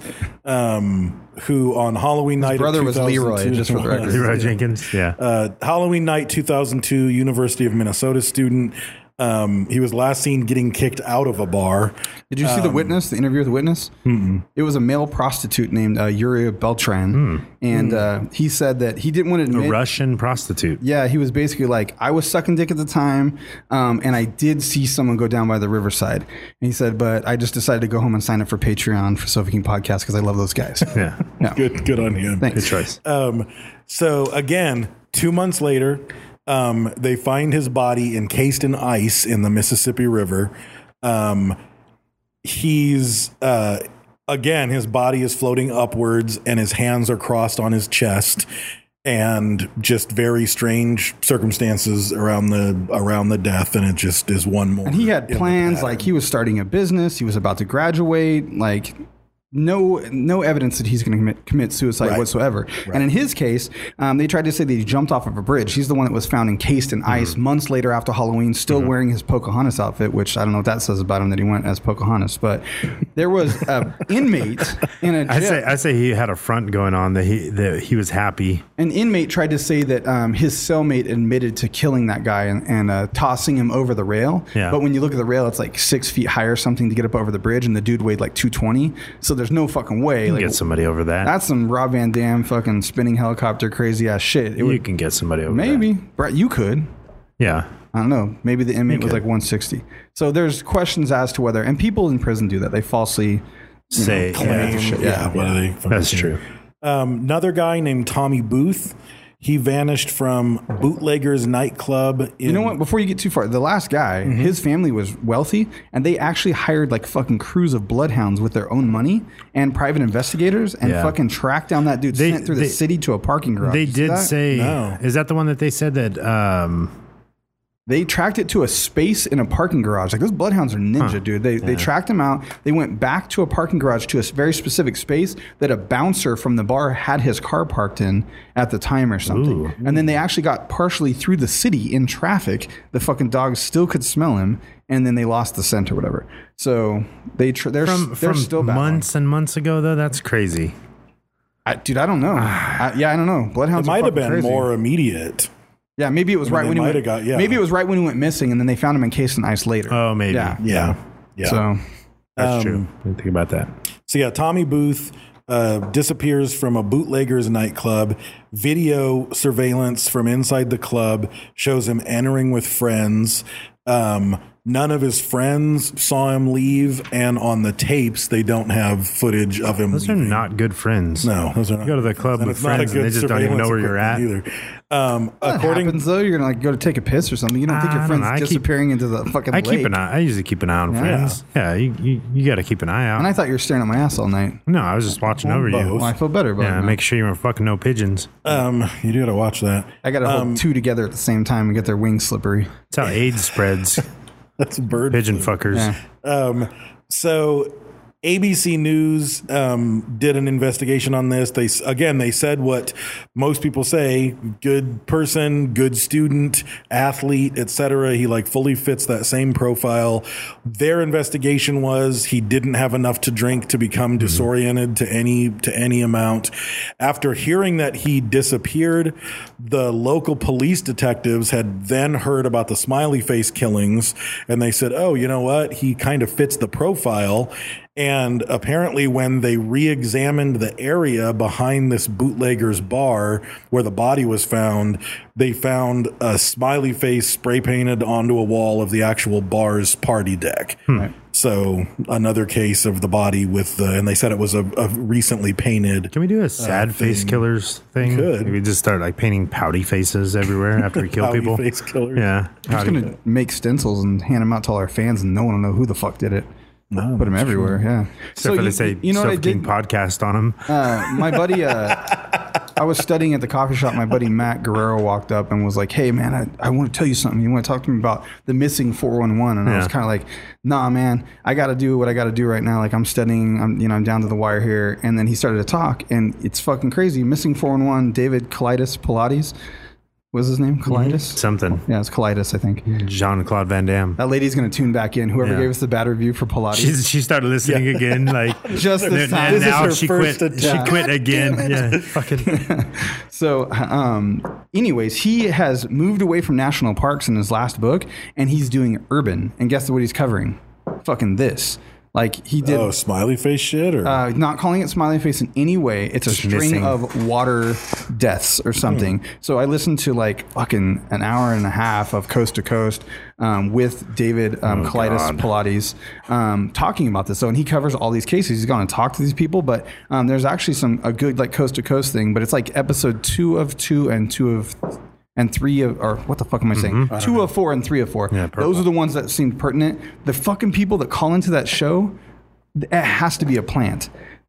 um, who on Halloween night, of brother was Leroy, two thousand two just for the record. Leroy Jenkins. Yeah. Uh, Halloween night two thousand two, University of Minnesota student. Um, he was last seen getting kicked out of a bar. Did you see the witness, the interview with the witness? Mm-mm. It was a male prostitute named uh, Yuri Beltran. And uh, he said that he didn't want to a admit. Russian prostitute. Yeah, he was basically like, I was sucking dick at the time, um, and I did see someone go down by the riverside. And he said, but I just decided to go home and sign up for Patreon for Sofa King Podcast because I love those guys. Yeah. Yeah. Good, good on him. Thanks. Good choice. Um, so again, two months later, um, they find his body encased in ice in the Mississippi River. Um, he's uh, again, his body is floating upwards, and his hands are crossed on his chest. and just very strange circumstances around the around the death, and it just is one more. And he had in the plans, pattern. like he was starting a business, he was about to graduate, like no no evidence that he's going to commit, commit suicide Right. whatsoever. And in his case, um, they tried to say that he jumped off of a bridge. He's the one that was found encased in ice Mm-hmm. months later after Halloween, still wearing his Pocahontas outfit, which I don't know what that says about him that he went as Pocahontas. But there was an inmate in a jail. I say I say he had a front going on that he that he was happy. An inmate tried to say that um, his cellmate admitted to killing that guy and, and uh, tossing him over the rail. Yeah. But when you look at the rail, it's like six feet high or something to get up over the bridge, and the dude weighed like two twenty. So there's no fucking way. You can Like, get somebody over that. that's some Rob Van Dam fucking spinning helicopter crazy ass shit. It you would, can get somebody over maybe. that. Brett, you could. Yeah. I don't know. Maybe the inmate was could. like one sixty. So there's questions as to whether, and people in prison do that. They falsely you Say know, claim yeah. to shit. Yeah, Yeah. what are they fucking That's saying? true. Um, another guy named Tommy Booth. He vanished from Bootleggers nightclub. In, You know what? Before you get too far, the last guy, Mm-hmm. his family was wealthy, and they actually hired like fucking crews of bloodhounds with their own money and private investigators, and Yeah. fucking tracked down that dude, They- sent through the they- city to a parking garage. They You see did that? say No. is that the one that they said that um They tracked it to a space in a parking garage. Like those bloodhounds are ninja, dude. They they tracked him out. They went back to a parking garage to a very specific space that a bouncer from the bar had his car parked in at the time or something. Ooh. And then they actually got partially through the city in traffic. The fucking dogs still could smell him, and then they lost the scent or whatever. So they tr- they're from, they're from still battling. months and months ago though? That's crazy. I, dude, I don't know. I, yeah, I don't know. It Bloodhounds are might have fucking been crazy. more immediate. Yeah, maybe it was I mean, right they when he might went. have got- yeah. Maybe it was right when he went missing, and then they found him encased in ice later. Oh, maybe. Yeah. Yeah. Yeah. So That's Um, true. I didn't think about that. So yeah, Tommy Booth uh, disappears from a bootleggers nightclub. Video surveillance from inside the club shows him entering with friends. Um, none of his friends saw him leave, and on the tapes, they don't have footage of him Those are leaving. not good friends. No, those are not. You go to the club and with it's not a friends and good they just don't even know where you're at. surveillance equipment either. Um, that according happens though. You're gonna like go to take a piss or something. You don't think I your don't friend's know. I keep- disappearing into the fucking I lake. keep an eye. I usually keep an eye on Yeah. friends. Yeah, you you, you got to keep an eye out. And I thought you were staring at my ass all night. no, I was just watching over you. both. Well, I feel better about it. Yeah, now. make sure you weren't fucking no pigeons. um, you do got to watch that. I got to hold Um, two together at the same time and get their wings slippery. That's how AIDS spreads. That's bird Pigeon flu. fuckers. Yeah. Um, so A B C News um, did an investigation on this. They again they said what most people say: good person, good student, athlete, et cetera. He like fully fits that same profile. Their investigation was he didn't have enough to drink to become disoriented to any to any amount. After hearing that he disappeared, the local police detectives had then heard about the smiley face killings, and they said, "Oh, you know what? He kind of fits the profile." And apparently when they re-examined the area behind this bootlegger's bar where the body was found, they found a smiley face spray painted onto a wall of the actual bar's party deck. So another case of the body with the, and they said it was a, a recently painted. Can we do a sad face thing. killers thing? could. Maybe just start like painting pouty faces everywhere after we kill Pouty people. face killers. Yeah. I'm just Pouty- gonna make stencils and hand them out to all our fans, and no one will know who the fuck did it. No, Put them that's everywhere. Yeah. Except for you, they say you know what I Sofa King did? podcast on them. Uh, my buddy, uh, I was studying at the coffee shop. My buddy Matt Guerrero walked up and was like, "Hey, man, I, I want to tell you something. You want to talk to me about the missing four one one?" And I was Yeah. kind of like, "Nah, man, I got to do what I got to do right now. Like I'm studying. I'm, you know, I'm down to the wire here." And then he started to talk, and it's fucking crazy. Missing four one one, David Colitis Pilates. What's his name? Colitis? Something. Yeah, it's Colitis, I think. Jean Claude Van Damme. That lady's going to tune back in. Whoever Yeah. gave us the bad review for Pilates. She's, she started listening again, like Just this and time. And This is now her she first quit. She attempt. quit again. Yeah, fucking. So, um, anyways, he has moved away from national parks in his last book, and he's doing urban. And guess what he's covering? Fucking this. Like he did. Oh, smiley face shit, or Uh, not calling it smiley face in any way. It's a Just string missing. of water deaths or something. So I listened to like fucking an hour and a half of Coast to Coast um, with David um, Oh, Colitis God. Pilates um, talking about this. So, and he covers all these cases. He's gone to talk to these people, but um, there's actually some a good like Coast to Coast thing. But it's like episode two of two and two of. And three of, or what the fuck am I saying? Two of four and three of four. Mm-hmm. Yeah, purple. Those are the ones that seemed pertinent. The fucking people that call into that show, it has to be a plant.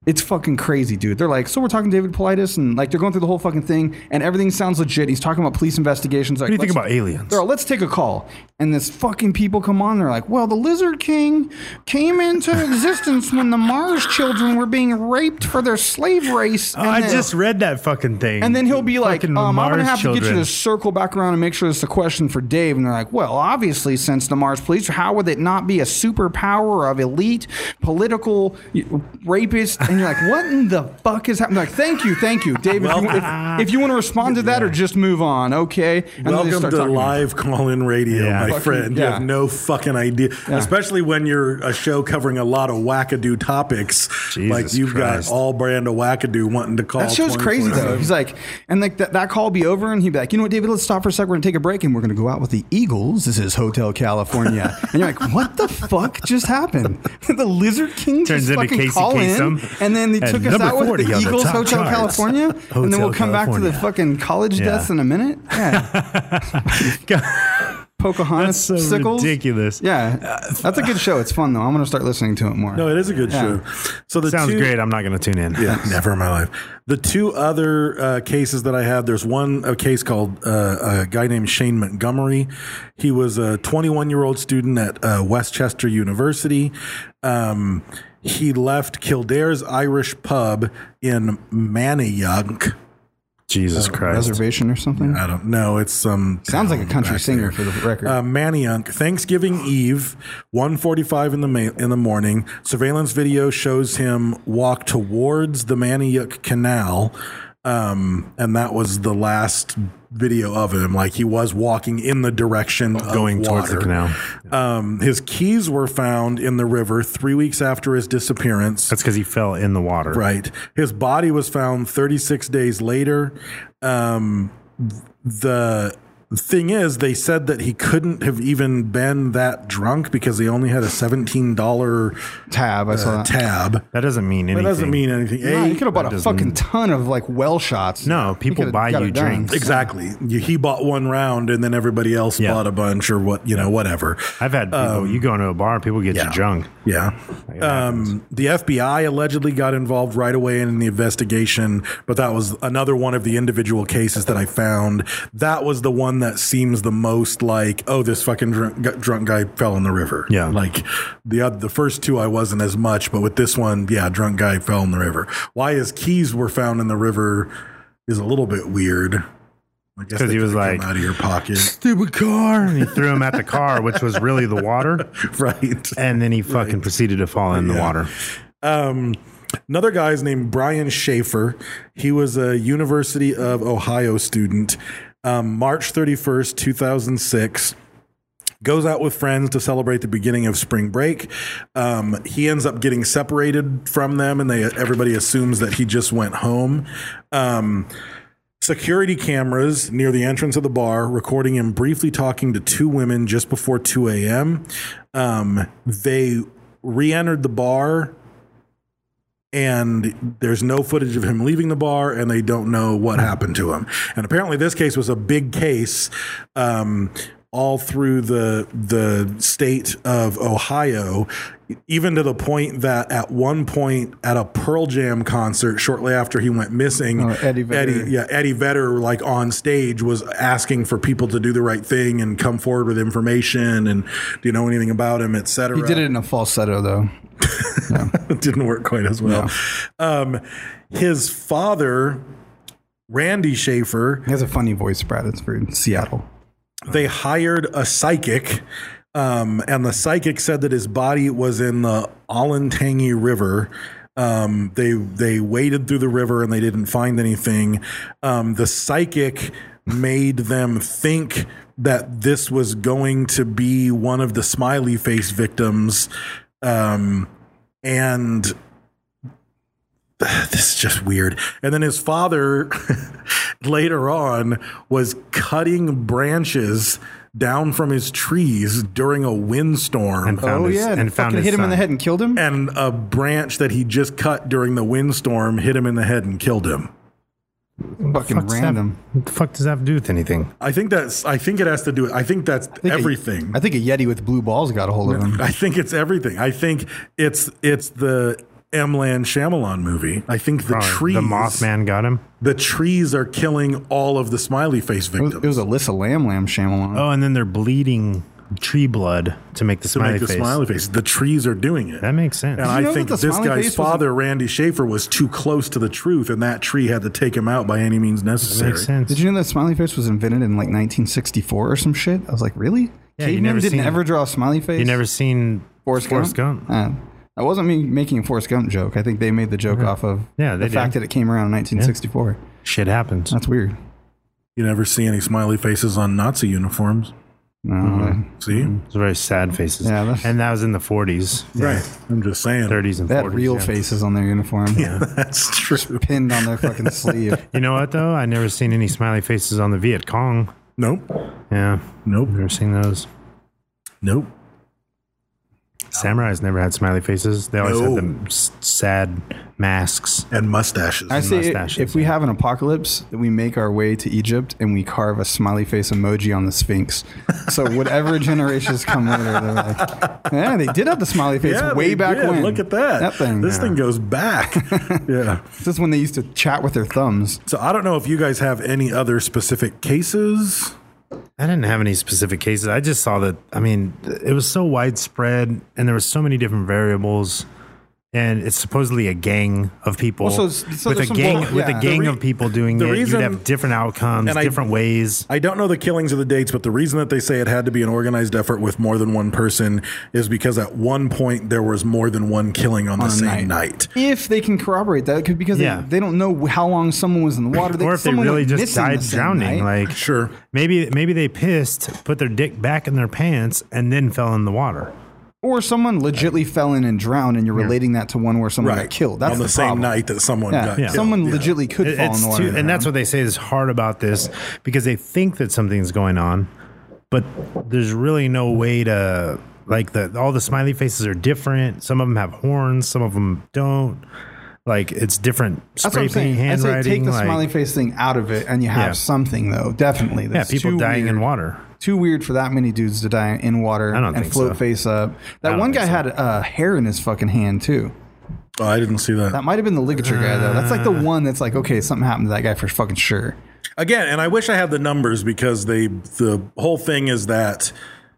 It's fucking crazy, dude. They're like, so we're talking David Paulides, and like they're going through the whole fucking thing, and everything sounds legit. He's talking about police investigations. Like, What do you think let's- about aliens? They're all, let's take a call. And this fucking people come on. They're like, well, the Lizard King came into existence when the Mars children were being raped for their slave race. Oh, And I then- just read that fucking thing. And then he'll be like, Fucking um, I'm going to Mars have to get you children. to circle back around and make sure it's a question for Dave. And they're like, well, obviously, since the Mars police, how would it not be a superpower of elite political rapists? And you're like, what in the fuck is happening? Like, thank you, thank you. Dave, if you, if, if you want to respond to that or just move on, okay? And then they Welcome start to talking. live call-in radio, Yeah. my Fucking- friend. You yeah. have no fucking idea, Yeah. especially when you're a show covering a lot of wackadoo topics. Jesus like you've Christ. got all brand of wackadoo wanting to call. That show's crazy though. He's like, and like that, that call will be over, and he'd be like, you know what, David, let's stop for a second. We're gonna take a break, and we're gonna go out with the Eagles. This is Hotel California, and you're like, what the fuck just happened? The Lizard King Turns just into fucking Casey call Kasem. in, and then they At took us number out with forty the on the Eagles top Hotel charts. California, and then Hotel we'll come back to the California. fucking college Yeah. deaths in a minute. Yeah, Pocahontas That's so Sickles. ridiculous. Yeah, that's a good show. It's fun though. I'm gonna start listening to it more. No, it is a good Yeah. show. So the Sounds two, great. I'm not going to tune in. Yeah, never in my life. The two other uh, cases that I had, there's one a case called uh, a guy named Shane Montgomery. He was a twenty-one year old student at uh, Westchester University. Um, he left Kildare's Irish pub in Manayunk. Jesus Christ. Reservation or something. I don't know. It's some Sounds like a town country back singer there. for the record. Uh, Manayunk, Thanksgiving Eve, one forty-five in the ma- in the morning. Surveillance video shows him walk towards the Manayunk Canal, um, and that was the last video of him. Like he was walking in the direction of Going towards the water. canal. Um, his keys were found in the river three weeks after his disappearance. That's because he fell in the water. Right. His body was found thirty-six days later. Um, the thing is, they said that he couldn't have even been that drunk because he only had a seventeen dollars Tab. I saw uh, that. tab. That doesn't mean anything. That doesn't mean anything. Nah, A, you could have bought that a doesn't- fucking ton of like well shots. No, He people could've buy got you it done. drinks. exactly. You, he bought one round and then everybody else Yeah. bought a bunch or what, you know, whatever. I've had people, you go into a bar, people get yeah. you drunk. Yeah. It happens. Um, the F B I allegedly got involved right away in the investigation, but that was another one of the individual cases that I found. That was the one that seems the most like, oh, this fucking drunk, drunk guy fell in the river. Yeah. Like the oth- the first two, I wasn't as much, but with this one, yeah, drunk guy fell in the river. Why his keys were found in the river is a little bit weird. I guess 'Cause they he was could've come like, out of your pocket. Stupid car. And he threw him at the car, which was really the water. Right. And then he fucking proceeded to fall in the Yeah. water. Um, another guy's named Brian Schaefer. He was a University of Ohio student. Um, March thirty-first, two thousand six. Goes out with friends to celebrate the beginning of spring break. Um, he ends up getting separated from them, and they everybody assumes that he just went home. Um, security cameras near the entrance of the bar recording him briefly talking to two women just before two a.m. Um, they re-entered the bar, and there's no footage of him leaving the bar, and they don't know what happened to him. And apparently this case was a big case um, all through the the state of Ohio, even to the point that at one point at a Pearl Jam concert shortly after he went missing, Oh, Eddie Vedder. Eddie, yeah, Eddie Vedder, like on stage, was asking for people to do the right thing and come forward with information and do you know anything about him, et cetera. He did it in a falsetto though. It didn't work quite as well. Um, his father, Randy Schaefer, He has a funny voice, Brad. It's for Seattle. they hired a psychic, um, and the psychic said that his body was in the Olentangy River. Um, they they waded through the river and they didn't find anything. Um, the psychic made them think that this was going to be one of the smiley face victims, um, and this is just weird. And then his father later on was cutting branches down from his trees during a windstorm. And found oh his, yeah, and and found fucking his hit him in son. the head and killed him. and a branch that he just cut during the windstorm hit him in the head and killed him. Fucking Fuck does that- random. What the fuck does that have to do with anything? I think that's, I think it has to do, I think that's I think a- everything. I think a Yeti with blue balls got a hold of him. I think it's everything. I think it's, it's the, M. Land Shyamalan movie. I think the Probably trees, the Mothman got him. the trees are killing all of the smiley face It victims. was, it was Alyssa Lamb Lamb Shyamalan. Oh, and then they're bleeding tree blood to make the to smiley make the face. smiley face. The trees are doing it. That makes sense. And you I know think that the this smiley guy's face was- father, Randy Schaefer, was too close to the truth, and that tree had to take him out by any means That necessary. makes sense. Did you know that smiley face was invented in like nineteen sixty-four or some shit? I was like, really? Yeah, you Cavemen never didn't seen- ever draw a smiley face? You never seen Forrest, Forrest Gump? Gump? Uh, that wasn't me making a Forrest Gump joke. I think they made the joke off of Yeah, they the fact did. that it came around in nineteen sixty-four. Shit happens. That's weird. You never see any smiley faces on Nazi uniforms. No, See? It's very sad faces. Yeah, that's- and that was in the forties, Right. I'm just saying. thirties, and they had forties. real yeah. faces on their uniform. Yeah, that's true. Pinned on their fucking sleeve. You know what though? I never seen any smiley faces on the Viet Cong. Nope. Yeah, Nope. never seen those. Nope. Samurais never had smiley faces. They always No. had them s- sad masks. And mustaches. I say mustaches, if we yeah. have an apocalypse, that we make our way to Egypt and we carve a smiley face emoji on the Sphinx. So whatever generations come later, they're like, yeah, they did have the smiley face yeah, way they back did. when. Look at that. That thing. This Yeah. thing goes back. Yeah. This is when they used to chat with their thumbs. So I don't know if you guys have any other specific cases. I didn't have any specific cases. I just saw that. I mean, it was so widespread, and there was so many different variables. And it's supposedly a gang of people. Well, so it's- so with a there's some gang, bull- with a yeah. gang The re- of people doing the it, reason- you'd have different outcomes, and I- different ways. I don't know the killings or the dates, but the reason that they say it had to be an organized effort with more than one person is because at one point there was more than one killing on, On the a same night. night. If they can corroborate that, could- because Yeah. they, they don't know how long someone was in the water. Or if they someone really went just missing died the same drowning, night. like Sure. maybe maybe they pissed, put their dick back in their pants, and then fell in the water. Or someone legitly fell in and drowned, and you're relating that to one where someone got killed. That's on the, the same problem. night that someone Yeah. got Yeah. killed. Someone Yeah. legitly could It- fall in it's the water. too, and that's what they say is hard about this because they think that something's going on, but there's really no way to like the all the smiley faces are different. Some of them have horns, some of them don't. Like it's different That's what spray I'm saying. paint I say handwriting. take the like, smiley face thing out of it, and you have Yeah. something though. Definitely, yeah, That's people too dying weird. in water. Too weird for that many dudes to die in water I don't and think float so. face up. I That don't one think guy so. had a hair in his fucking hand too. Oh, I didn't see that. That might have been the ligature guy though. That's like Uh. the one that's like, okay, something happened to that guy for fucking sure. Again, and I wish I had the numbers because they the whole thing is that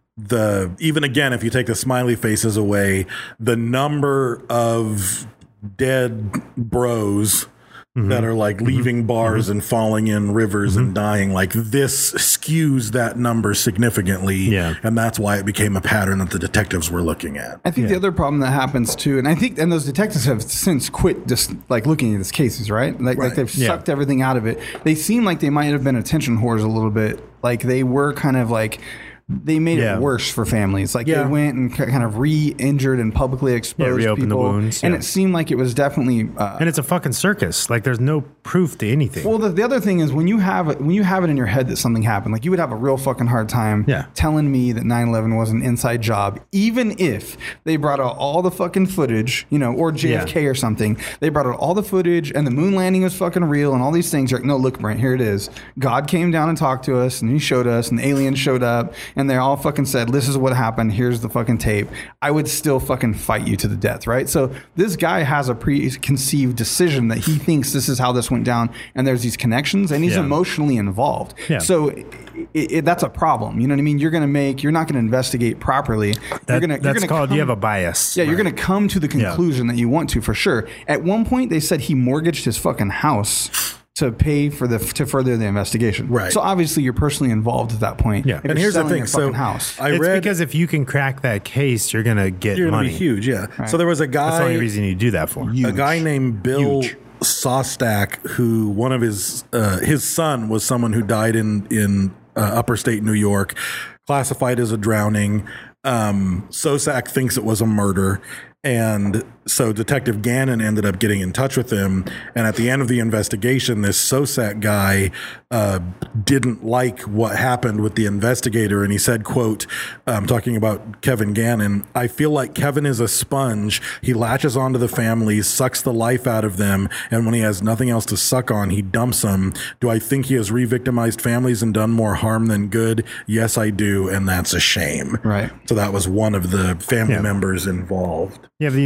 the even again if you take the smiley faces away, the number of dead bros that are like leaving bars and falling in rivers and dying, like this skews that number significantly. Yeah. And that's why it became a pattern that the detectives were looking at. I think the other problem that happens too, and I think, and those detectives have since quit just like looking at these cases, right? Like, like Right. they've Yeah. sucked everything out of it. They seem like they might have been attention whores a little bit. Like they were kind of like, they made Yeah. it worse for families. Like Yeah. they went and ki- kind of re-injured and publicly exposed reopened the people. wounds, And yeah. it seemed like it was definitely. Uh, And it's a fucking circus. Like there's no proof to anything. well, the, the other thing is when you have it, when you have it in your head that something happened, like you would have a real fucking hard time Yeah. telling me that nine eleven was an inside job, even if they brought out all the fucking footage, you know, or J F K or something. They brought out all the footage and the moon landing was fucking real and all these things. You're like, no, look, Brent, here it is. God came down and talked to us and he showed us and the aliens showed up and they all fucking said, this is what happened. Here's the fucking tape. I would still fucking fight you to the death, right? So this guy has a preconceived decision that he thinks this is how this went down and there's these connections and he's Yeah. emotionally involved. Yeah. So it, it, that's a problem. You know what I mean? You're going to make, you're not going to investigate properly. That- you're gonna, that's you're gonna called come, you have a bias. Yeah, you're going to come to the Yeah. conclusion that you want to for sure. At one point, they said he mortgaged his fucking house to pay for the to further the investigation. Right. So obviously, you're personally involved at that point. Yeah. If And you're here's the selling thing. your So fucking house. I it's read because if you can crack that case, you're gonna get you're going to money. be huge. Yeah. So there was a guy. That's the only reason you do that for. a guy named Bill Huge. Sostak, who one of his uh, his son was someone who died in in uh, upper state New York, classified as a drowning. Um, Sosak thinks it was a murder. And so Detective Gannon ended up getting in touch with him. And at the end of the investigation, this Sosak guy uh, didn't like what happened with the investigator. And he said, quote, I'm talking about Kevin Gannon, I feel like Kevin is a sponge. He latches onto the families, sucks the life out of them. And when he has nothing else to suck on, he dumps them. Do I think he has re-victimized families and done more harm than good? Yes, I do. And that's a shame. Right. So that was one of the family Yeah. members involved. You have these. You have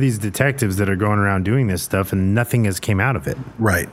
these detectives that are going around doing this stuff, and nothing has came out of it. Right.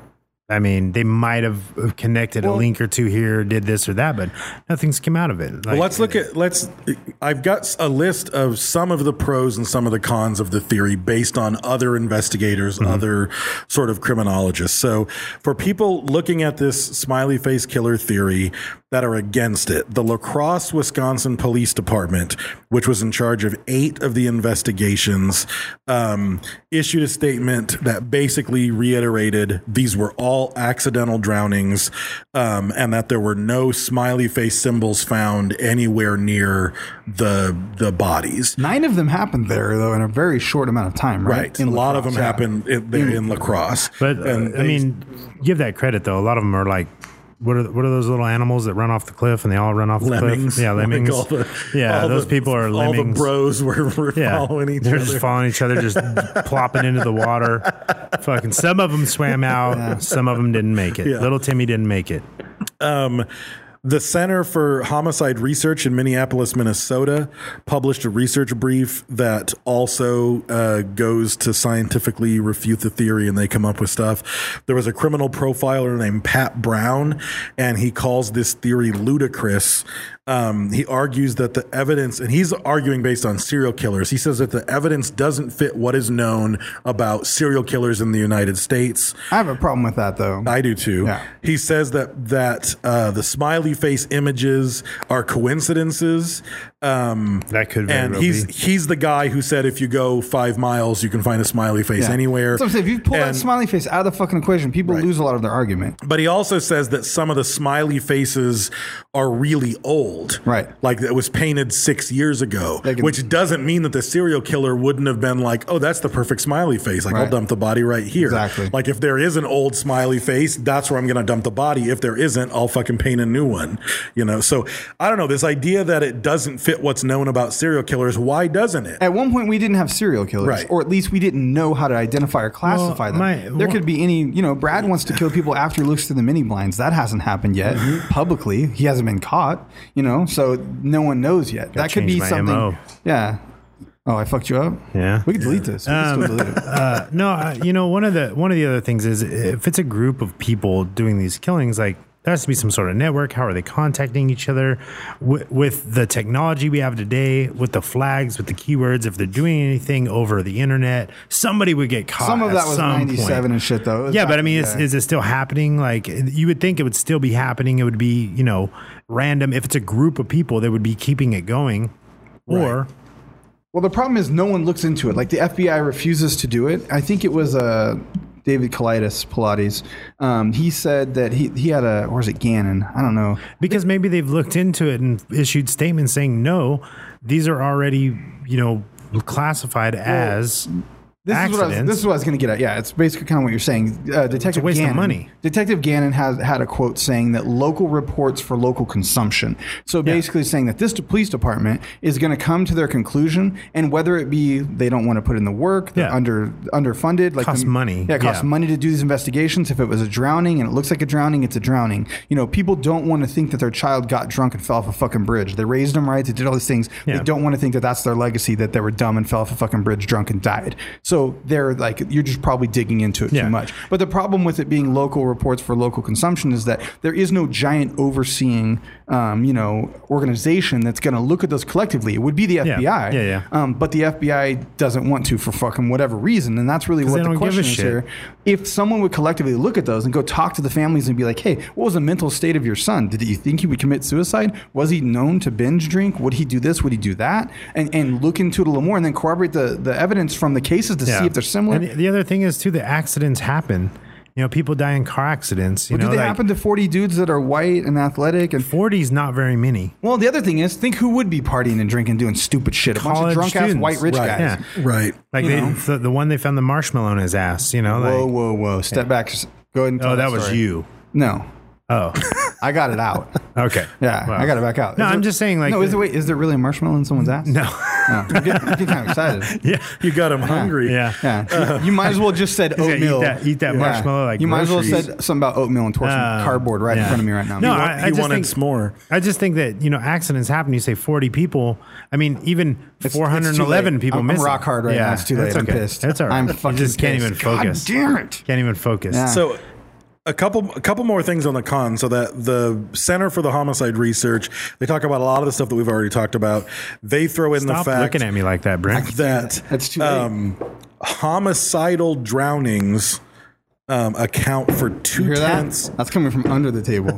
I mean, they might have connected Well- a link or two here, did this or that, but nothing's come out of it. Like, Well, let's look at let's. I've got a list of some of the pros and some of the cons of the theory based on other investigators, Mm-hmm. other sort of criminologists. So, for people looking at this smiley face killer theory that are against it, the La Crosse, Wisconsin Police Department, which was in charge of eight of the investigations, um, issued a statement that basically reiterated these were all accidental drownings, um, and that there were no smiley face symbols found anywhere near the the bodies. Nine of them happened there, though, in a very short amount of time, right? Right, a lot of them La Crosse, yeah. happened in, there in La Crosse. But uh, And I they- mean, give that credit though. A lot of them are like, what are what are those little animals that run off the cliff and they all run off the lemmings, cliff? Yeah, like lemmings. all the- yeah, all those the- people are all lemmings. the bros were, were yeah, following each they're other. just following each other, just plopping into the water. Fucking some of them swam out, some of them didn't make it. Yeah. Little Timmy didn't make it. Um, the Center for Homicide Research in Minneapolis, Minnesota, published a research brief that also uh, goes to scientifically refute the theory, and they come up with stuff. There was a criminal profiler named Pat Brown, and he calls this theory ludicrous. Um, he argues that the evidence, and he's arguing based on serial killers. He says that the evidence doesn't fit what is known about serial killers in the United States. I have a problem with that, though. I do too. Yeah. He says that that uh, the smiley face images are coincidences. Um, That could very and well he's be. he's the guy who said if you go five miles, you can find a smiley face Yeah. anywhere. That's what I'm saying. If you pull that And- smiley face out of the fucking equation, people Right. lose a lot of their argument. But he also says that some of the smiley faces are really old. Right. Like it was painted six years ago, They can- which doesn't mean that the serial killer wouldn't have been like, oh, that's the perfect smiley face. Like, I'll Right. dump the body right here. Exactly. Like, if there is an old smiley face, that's where I'm going to dump the body. If there isn't, I'll fucking paint a new one. You know? So I don't know. This idea that it doesn't fit what's known about serial killers, why doesn't it? At one point, we didn't have serial killers, Right. or at least we didn't know how to identify or classify Well, them. my- there well- could be any, you know, Brad wants to kill people after he looks through the mini blinds. That hasn't happened yet Mm-hmm. publicly. He hasn't been caught, you know, so no one knows yet. that could change be my something. M O. Yeah. Oh, I fucked you up. Yeah. We can delete this. We can still delete it. Uh, no, uh, you know, one of the one of the other things is if it's a group of people doing these killings, like there has to be some sort of network. How are they contacting each other? With, with the technology we have today, with the flags, with the keywords, if they're doing anything over the internet, somebody would get caught. Some of at that was some ninety-seven point. and shit, though. It was Yeah, back- but I mean, is, yeah. is it still happening? Like you would think it would still be happening. It would be, you know, random. If it's a group of people, they would be keeping it going. Or Well, the problem is no one looks into it. Like the F B I refuses to do it. I think it was uh, David Kaulides Pilates. Um, he said that he, he had a, or is it Gannon? I don't know. because maybe they've looked into it and issued statements saying, no, these are already, you know, classified as This is, what I was, accidents. this is what I was going to get at. Yeah, it's basically kind of what you're saying. Uh, Detective waste of Gannon, money. Detective Gannon has had a quote saying that local reports for local consumption. So basically saying that this police department is going to come to their conclusion, and whether it be they don't want to put in the work, they're Yeah. under underfunded, like Costs the- money. Yeah, it costs Yeah. money to do these investigations. If it was a drowning and it looks like a drowning, it's a drowning. You know, people don't want to think that their child got drunk and fell off a fucking bridge. They raised them right. They did all these things. Yeah. They don't want to think that that's their legacy, that they were dumb and fell off a fucking bridge drunk and died. So they're like, you're just probably digging into it Yeah. too much. But the problem with it being local reports for local consumption is that there is no giant overseeing, um, you know, organization that's going to look at those collectively. It would be the F B I. Yeah, yeah, yeah. Um, but the F B I doesn't want to for fucking whatever reason. And that's really 'Cause what they the don't give a question is shit. here. If someone would collectively look at those and go talk to the families and be like, hey, what was the mental state of your son? Did you think he would commit suicide? Was he known to binge drink? Would he do this? Would he do that? And and look into it a little more and then corroborate the, the evidence from the cases to see if they're similar. And the other thing is too, the accidents happen. You know, people die in car accidents. You But know, do they like happen to forty dudes that are white and athletic? And forty's not very many. well, the other thing is, think who would be partying and drinking, doing stupid shit. A bunch of College drunk ass students. white rich Right. guys. Yeah. Right. Like You they, know. the, the one they found the marshmallow in his ass. You know, like Whoa, whoa, whoa! Step back. Just go ahead and tell oh, that was story. you. No, Oh, I got it out. Okay. Yeah, Well, I got it back out. No, Is I'm there- just saying, like, no, is there, wait, is there really a marshmallow in someone's ass? No. No, I'm getting, I'm getting kind of excited. Yeah. You got him hungry. Yeah. Yeah, you, you might as well just said He's gonna oatmeal. Eat that, eat that Yeah. marshmallow like you might as well groceries. said something about oatmeal and tore some Uh, cardboard right in yeah. front of me right now. No, You want- I, I he just wanted think, s'more. I just think that, you know, accidents happen. You say forty people. I mean, even It's- four hundred eleven it's too late. people I'm- I'm missing. rock hard right now. It's too late. That's I'm okay. pissed. That's all right. I'm You fucking just can't pissed. even focus. God damn it. Can't even focus. Yeah. So a couple a couple more things on the con. So that the Center for the Homicide Research, they talk about a lot of the stuff that we've already talked about. They throw in Stop the fact looking at me like that, Brent. that That's too late. um, homicidal drownings um, account for You two hear that? tenths. That's coming from under the table.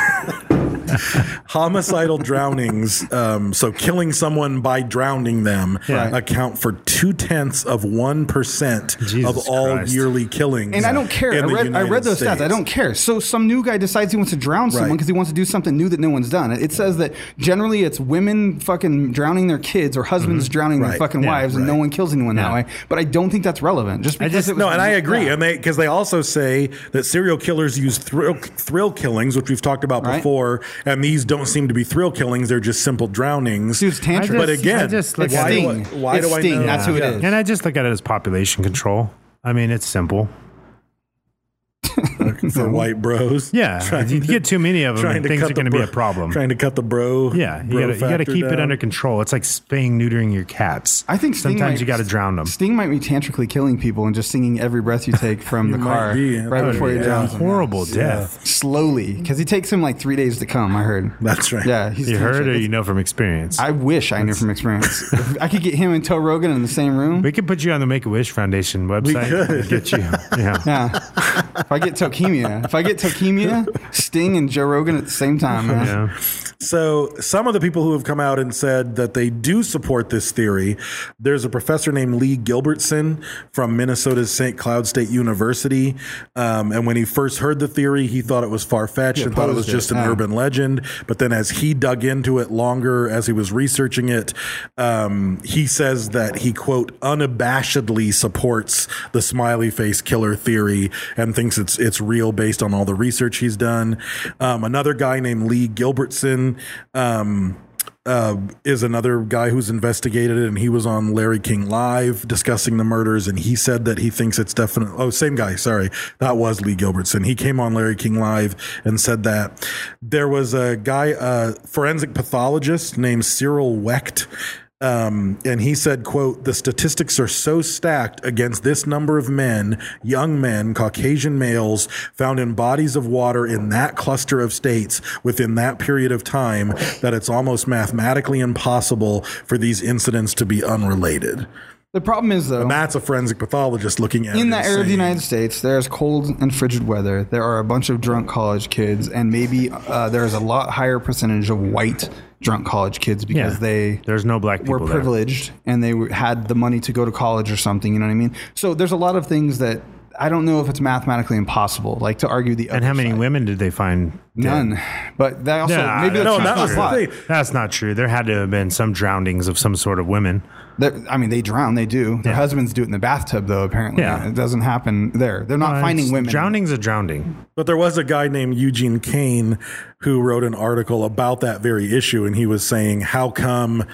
Homicidal drownings, um, so killing someone by drowning them, Yeah. account for two tenths of one percent of Jesus all Christ. yearly killings. And I don't care. I in the read, I United read those States. stats. I don't care. So some new guy decides he wants to drown someone Right. because he wants to do something new that no one's done. It says that generally it's women fucking drowning their kids or husbands drowning their Right. fucking Yeah, wives, and no right. one kills anyone that Yeah. way. But I don't think that's relevant. Just because just- it was No, and I agree, Yeah. and they because they also say that serial killers use thrill thrill killings, which we've talked about Right. before, and these don't seem to be thrill killings; they're just simple drownings. It's tantrum. But just- again, I just look It's at why it- do I, Sting. why It's do I Sting. know? That's who it Yeah. is. And I just look at it as population control. I mean, it's simple. for white bros. Yeah, Trying you to- get too many of them, trying and to things cut are the going to be bro- a problem. Trying to cut the bro. Yeah, you bro got to you got to factor keep it down. under control. It's like spaying, neutering your cats. I think Sting sometimes might- you got to drown them. Sting might be tantrically killing people and just singing every breath you take from the might car be. right That before would he be drowns them. Horrible death. Slowly, because he takes him like three days to come. I heard. That's right. Yeah, he's You heard, or tantric. you know from experience. I wish I knew from experience. If I could get him and Toe Rogan in the same room. we could put you on the Make a Wish Foundation website. could. and get you. Yeah. Yeah. If I get Tokemia, if I get Tokemia, Sting and Joe Rogan at the same time, man. Yeah. So, some of the people who have come out and said that they do support this theory, there's a professor named Lee Gilbertson from Minnesota's Saint Cloud State University. Um, and when he first heard the theory, he thought it was far fetched He and thought it was opposed it, just an yeah. urban legend. But then, as he dug into it longer, as he was researching it, um, he says that he, quote, unabashedly supports the smiley face killer theory and thinks it's it's real based on all the research he's done. Um, another guy named Lee Gilbertson um, uh, is another guy who's investigated it, and he was on Larry King Live discussing the murders, and he said that he thinks it's definitely, oh, same guy, sorry, that was Lee Gilbertson. He came on Larry King Live and said that there was a guy, a forensic pathologist named Cyril Wecht, Um, and he said, quote, the statistics are so stacked against this number of men, young men, Caucasian males, found in bodies of water in that cluster of states within that period of time that it's almost mathematically impossible for these incidents to be unrelated. The problem is, though, And that's a forensic pathologist looking at it in that and area of the saying- United States, there's cold and frigid weather. There are a bunch of drunk college kids, and maybe uh, there's a lot higher percentage of white drunk college kids because Yeah. they There's no black were people there. privileged and they were, had the money to go to college or something. You know what I mean? So there's a lot of things that I don't know if it's mathematically impossible, like to argue the other And how many side. women did they find? dead? None. But that also Yeah, maybe that's no, not that was true. the Why? thing. That's not true. There had to have been some drownings of some sort of women. They're- I mean, they drown. They do. Their Yeah. husbands do it in the bathtub, though. Apparently, Yeah. it doesn't happen there. They're not Uh, finding it's- women. Drowning's a drowning. But there was a guy named Eugene Kane who wrote an article about that very issue, and he was saying, how come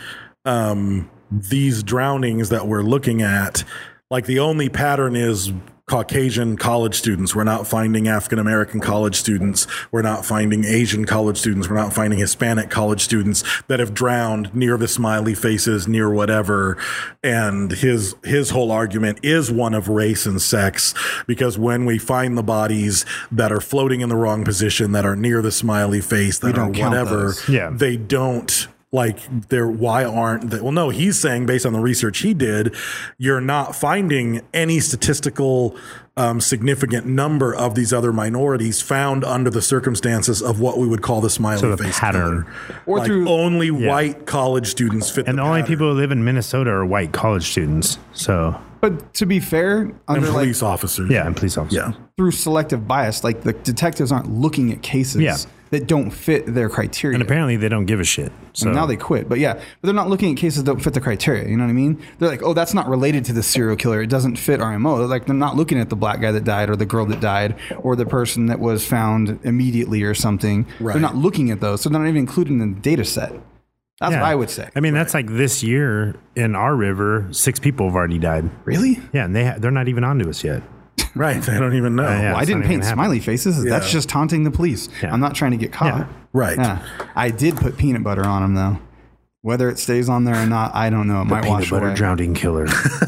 um, these drownings that we're looking at, like the only pattern is Caucasian college students. We're not finding African American college students. We're not finding Asian college students. We're not finding Hispanic college students that have drowned near the smiley faces, near whatever. And his his whole argument is one of race and sex, because when we find the bodies that are floating in the wrong position, that are near the smiley face, that don't are count whatever, those. Yeah. they don't. Like, they're, why aren't they? Well, no, he's saying based on the research he did, you're not finding any statistical um, significant number of these other minorities found under the circumstances of what we would call the smiley So the face pattern. killer. Or like only only white college students fit And the, the only pattern. people who live in Minnesota are white college students. So, But to be fair, and under like police officers. yeah, and police officers. Yeah. through selective bias, like the detectives aren't looking at cases. Yeah. that don't fit their criteria. And apparently they don't give a shit. So And now they quit. But yeah, but they're not looking at cases that don't fit the criteria. You know what I mean? They're like, oh, that's not related to the serial killer. It doesn't fit our M O. They're like, they're not looking at the black guy that died or the girl that died or the person that was found immediately or something. Right. They're not looking at those. So they're not even included in the data set. That's Yeah. what I would say. I mean, that's like this year in our river, six people have already died. Really? Yeah, and they ha- they're not even onto us yet. Right. They don't even know. Uh, yeah. Well, I it's didn't not paint even smiley faces. That's Yeah. just taunting the police. Yeah. I'm not trying to get caught. Yeah. Right. Yeah. I did put peanut butter on them, though. Whether it stays on there or not, I don't know. It might Peanut wash butter away. drowning killer.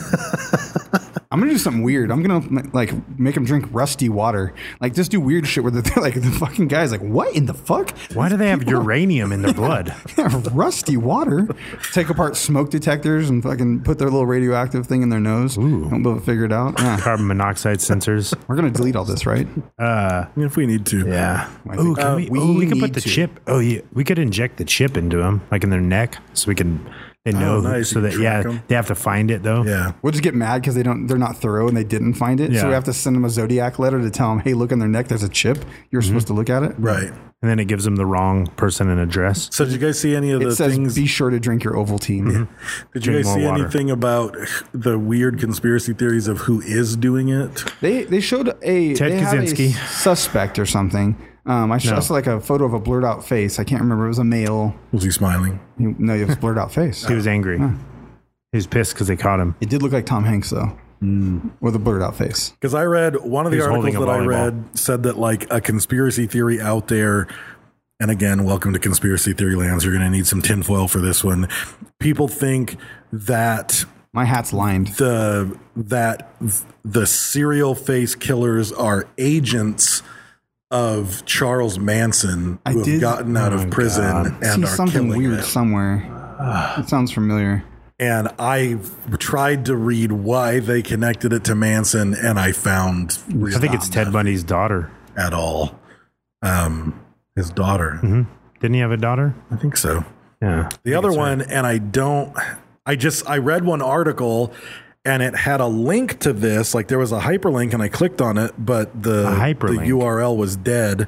I'm gonna do something weird. I'm gonna like make them drink rusty water. Like just do weird shit where they're like the fucking guy's like, what in the fuck? Why do they have uranium in their blood? Rusty water. Take apart smoke detectors and fucking put their little radioactive thing in their nose. Ooh. Don't be able to figure it out. Yeah. Carbon monoxide sensors. We're gonna delete all this, right? If we need to. Yeah. I Oh, think, can uh, we? we oh, we could put need the to. chip. Oh, yeah. We could inject the chip into them, like in their neck, so we can. They know, Oh, nice. so You that can yeah, track 'em. they have to find it though. Yeah. We'll just get mad because they don't. They're not thorough and they didn't find it. Yeah. So we have to send them a Zodiac letter to tell them, hey, look in their neck. There's a chip. You're supposed to look at it. Right. And then it gives them the wrong person an address. So did you guys see any of It the says, things? be sure to drink your Ovaltine. Did you Drink guys more see water. anything about the weird conspiracy theories of who is doing it? They they showed a Ted they had a Kaczynski. suspect or something. Um, I saw No. like a photo of a blurred out face. I can't remember. It was a male. Was he smiling? He- No, it was a blurred out face. He was angry. He was pissed because they caught him. It did look like Tom Hanks though, with a blurred out face. Because I read one of the He was articles holding that a I volleyball. read said that like a conspiracy theory out there, and again, welcome to conspiracy theory lands. You're going to need some tinfoil for this one. People think that My hat's lined. the that the serial face killers are agents of Charles Manson I who have did- gotten out Oh of my prison God. See and are something killing weird them. somewhere. It sounds familiar. And I tried to read why they connected it to Manson, and I found I think it's Ted Bundy's daughter. at all. Um, his daughter, Didn't he have a daughter? I think so. Yeah. The other one, and I don't, I just, I read one article and it had a link to this. Like there was a hyperlink and I clicked on it, but the, A hyperlink. the U R L was dead.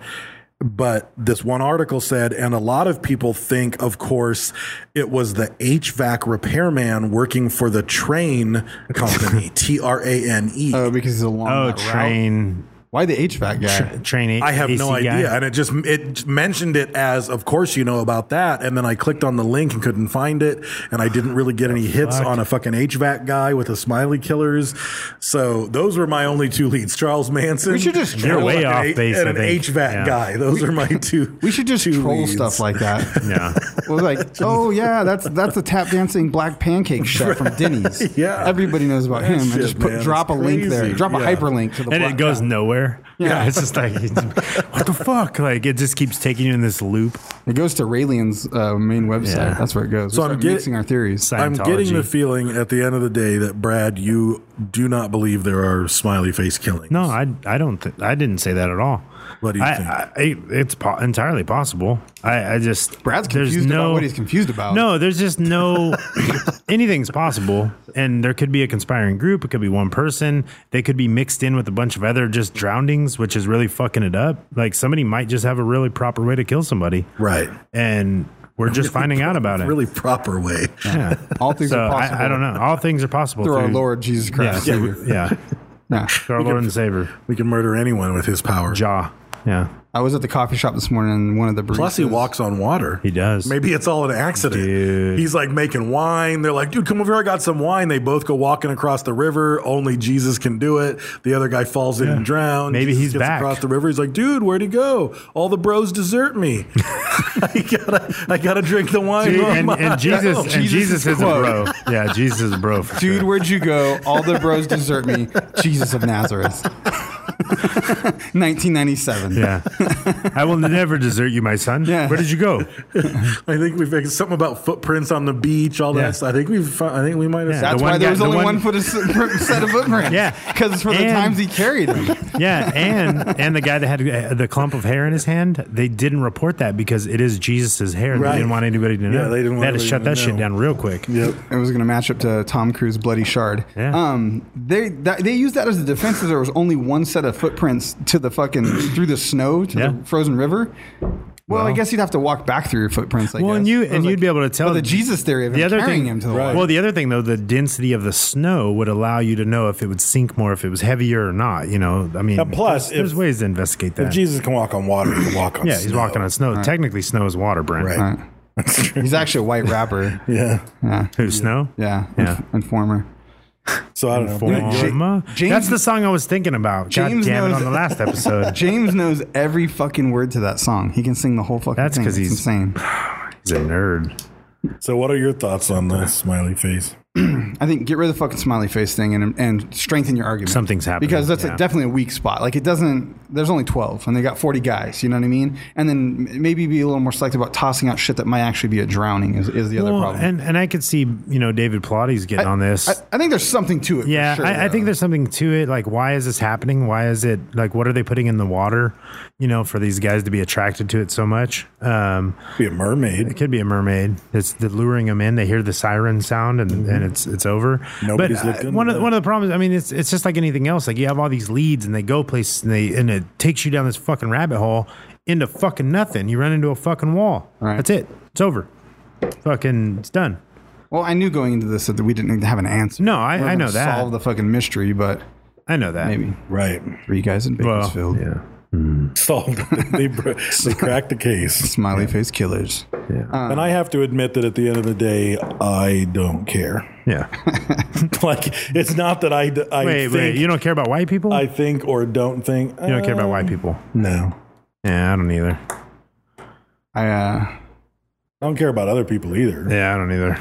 But this one article said, and a lot of people think, of course, it was the H V A C repairman working for the train company, T R A N E. Oh, because he's along Oh, that route. train. Why the H V A C guy? Tra- train. A- I have A C no guy? idea. And it just it mentioned it as, of course, you know about that. And then I clicked on the link and couldn't find it. And I didn't really get any hits fuck? on a fucking H V A C guy with the smiley killers. So those were my only two leads. Charles Manson. We should just and You're way an off A- base, And I an think. H V A C Yeah. guy. Those are my two. We should just two troll leads. stuff like that. Yeah. Well, like, oh yeah, that's that's the tap dancing black pancake chef from Denny's. Yeah. everybody knows about That him. And shit, just put man, drop a it's link there, crazy. drop a Yeah. hyperlink to the. And black it goes guy. nowhere. Yeah. Yeah. It's just like, what the fuck? Like it just keeps taking you in this loop. It goes to Raelian's uh, main website. Yeah. That's where it goes. So We I'm start get- mixing our theories. I'm getting Scientology. the feeling at the end of the day that, Brad, you do not believe there are smiley face killings. No, I, I don't. Th- I didn't say that at all. What do you I, think? I, I, it's po- entirely possible. I, I just Brad's there's confused no, about what he's confused about. No, there's just no anything's possible, and there could be a conspiring group. It could be one person. They could be mixed in with a bunch of other just drownings, which is really fucking it up. Like somebody might just have a really proper way to kill somebody, Right. and we're just finding out about it. Really proper way. Yeah. All things So are possible. I, I don't know. All things are possible Through our Lord Jesus Yeah, Christ. through- yeah. Yeah. Through our Lord and Savior, We can murder anyone with his power. Jaw. Yeah, I was at the coffee shop this morning and one of the baristas. Plus, he walks on water. he does. Maybe it's all an accident. Dude. He's like making wine. They're like, dude, come over here. I got some wine. They both go walking across the river. Only Jesus can do it. The other guy falls in and drowns. Maybe Jesus he's gets back. across the river. He's like, dude, where'd he go? All the bros desert me. I gotta, I gotta drink the wine. Dude, on and, my and Jesus, own. and Jesus is a quote. bro. Yeah, Jesus is a bro. For Dude, sure. where'd you go? All the bros desert me. Jesus of Nazareth. nineteen ninety-seven. Yeah, I will never desert you, my son. Yeah. Where did you go? I think we figured something about footprints on the beach. All Yeah. that stuff. I think we've. I think we might have. Yeah. That's The why one there guy- was the only one- one foot of s- set of footprints. Yeah. Because it's for the And- times he carried them. Yeah, and and the guy that had uh, the clump of hair in his hand, they didn't report that because it is Jesus's hair. Right. They didn't want anybody to know. Yeah, they didn't want had to anybody shut to that shit know. down real quick. Yep. It was going to match up to Tom Cruise Bloody Shard. Yeah. Um, they that, they used that as a defense that there was only one set of footprints to the fucking through the snow to Yeah. the frozen river. Well, I guess you'd have to walk back through your footprints. I Well, guess. and you It was and like- you'd be able to tell But the Jesus theory of him the other carrying thing. him to the Right. water. Well, the other thing though, the density of the snow would allow you to know if it would sink more, if it was heavier or not. You know, I mean, And plus, there's, there's if- ways to investigate that. If Jesus can walk on water, he can walk on yeah, snow. he's walking on snow. Technically, snow is water, Brent. Right. Right. That's true. He's actually a white rapper. Yeah. Yeah. Who snow? Yeah. Yeah. Inf- Informer. So I don't know. Forma? James- That's the song I was thinking about. James God damn it! knows- On the last episode, James knows every fucking word to that song. He can sing the whole fucking That's thing. 'cause It's he's- insane. he's a nerd. So what are your thoughts on the smiley face? I think get rid of the fucking smiley face thing and and strengthen your argument. Something's happening, because that's yeah. a, definitely a weak spot. Like it doesn't. There's only twelve, and they got forty guys. You know what I mean? And then m- maybe be a little more selective about tossing out shit that might actually be a drowning. Is, is the other Well, problem? and and I could see you know David Pilates getting on this. I, I think there's something to it. Yeah, for sure, I, I think though. there's something to it. Like, why is this happening? Why is it like what are they putting in the water? You know, for these guys to be attracted to it so much. Um, Be a mermaid. it could be a mermaid. It's the luring them in. They hear the siren sound, and, and it's it's over. Nobody's but looked uh, into one of that. one of the problems. I mean, it's it's just like anything else. Like you have all these leads, and they go places, and they and it takes you down this fucking rabbit hole into fucking nothing. You run into a fucking wall. Right. That's it. It's over. Fucking, it's done. Well, I knew going into this that we didn't have an answer. No, I- We're not I know gonna that. Solve the fucking mystery, but I know that. maybe Right. three guys in Well, Bakersfield. yeah. Solved. they, br- they cracked the case. Smiley face killers. And I have to admit that at the end of the day, I don't care. Yeah. Like, it's not that I, d- I Wait, think, wait. You don't care about white people? I think or don't think. you don't care about white people? No. Yeah, I don't either. I uh, I don't care about other people either. Yeah, I don't either.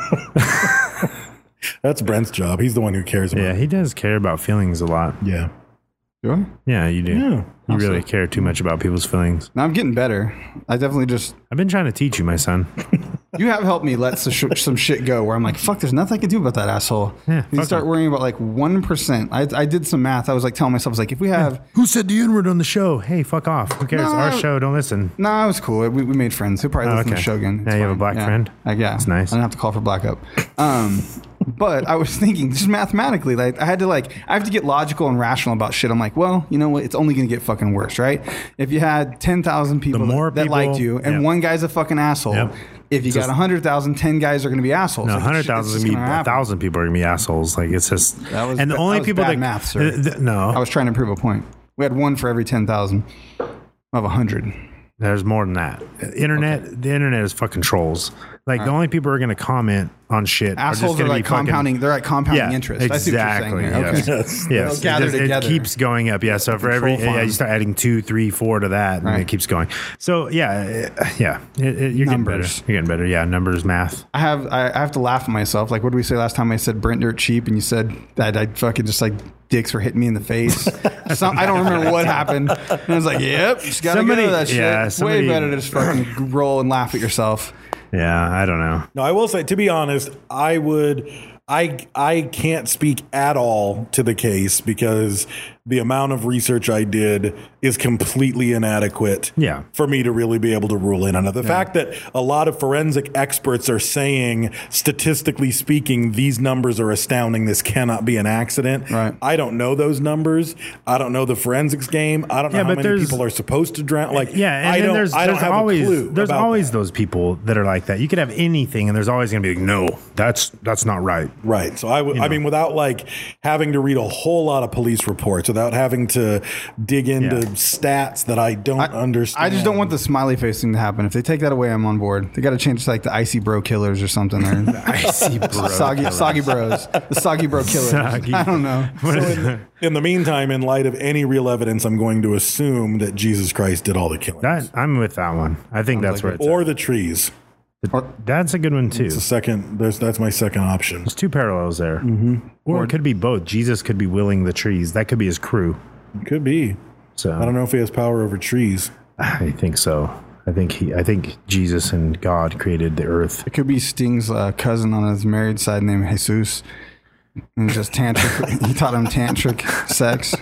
That's Brent's job. He's the one who cares about Yeah, he does care about feelings a lot. Yeah. do I? Yeah, you do. Yeah. You really care too much about people's feelings. No, I'm getting better. I definitely just. I've been trying to teach you, my son. You have helped me let some, sh- some shit go where I'm like, fuck, there's nothing I can do about that asshole. Yeah, you fuck start him. worrying about like one percent. I, I did some math. I was like telling myself, I was like, if we have. Who said the N-word on the show? Hey, fuck off. Who cares? No. Our show. Don't listen. No, it was cool. We, we made friends. He'll probably Oh, listen to okay. the show again. Yeah, you have a black yeah. friend? Uh, yeah. That's nice. I don't have to call for black up. Um, but I was thinking, just mathematically, like I had to like, I have to get logical and rational about shit. I'm like, well, you know what? It's only going to get fucking worse, right? If you had ten thousand people, more that, that people- liked you and yeah. one guy's a fucking asshole, Yep. if you It's got just- one hundred thousand, ten guys are going to be assholes. No, Like, hundred it's just- thousand it's is just gonna be gonna a happen. thousand people are gonna be assholes. Like it's just, That was and the ba- only that was people bad that math, sir. th- th- no, I was trying to prove a point. We had one for every ten thousand of one hundred. there's more than that. Internet, the internet is fucking trolls. Like the only people who are gonna comment on shit are just Assholes gonna are like be fucking- compounding. They're like compounding Yeah, interest. I see what you're saying exactly. here. Okay. Yes. Yes. Yes, They'll gather it, just- it together. keeps going up. Yeah, so for every Control yeah, farm. you start adding two, three, four to that, and Right. it keeps going. So yeah, uh, yeah, it, it, you're Numbers. getting better. You're getting better. Yeah, numbers, math. I have I I have to laugh at myself. Like, what did we say last time? I said Brent Dirt cheap, and you said that I fucking just like dicks were hitting me in the face. Some, I don't remember what happened. And I was like, "Yep, just gotta Somebody- get rid of that shit." yeah, It's somebody- way better to just fucking roll and laugh at yourself. Yeah, I don't know. No, I will say, to be honest, I would, I, I can't speak at all to the case because the amount of research I did is completely inadequate Yeah. for me to really be able to rule in on it. The fact that a lot of forensic experts are saying, statistically speaking, these numbers are astounding. This cannot be an accident. Right. I don't know those numbers. I don't know the forensics game. I don't know Yeah, how but many there's- people are supposed to drown. Like, Yeah, and I then don't, there's, I don't there's have always a clue. there's about always that. those people that are like that. You could have anything, and there's always going to be like, no, that's that's not right. Right. So I would, I mean, without like having to read a whole lot of police reports, without having to dig into Yeah. stats that I don't understand. I just don't want the smiley face thing to happen. If they take that away, I'm on board. They got to change it to like the icy bro killers or something. Or Icy bro soggy, killers. soggy bros, the soggy bro killers. Soggy. I don't know. What is it? In the meantime, in light of any real evidence, I'm going to assume that Jesus Christ did all the killing. That I'm with that one. I think that's like where it. it's or at. the trees. That's a good one too. It's the second. There's that's my second option. There's two parallels there. Mm-hmm. Or it could be both. Jesus could be willing the trees. That could be his crew. Could be. So I don't know if he has power over trees. I think so. I think he. I think Jesus and God created the earth. It could be Sting's uh, cousin on his married side named Jesus. And just tantric. He taught him tantric sex.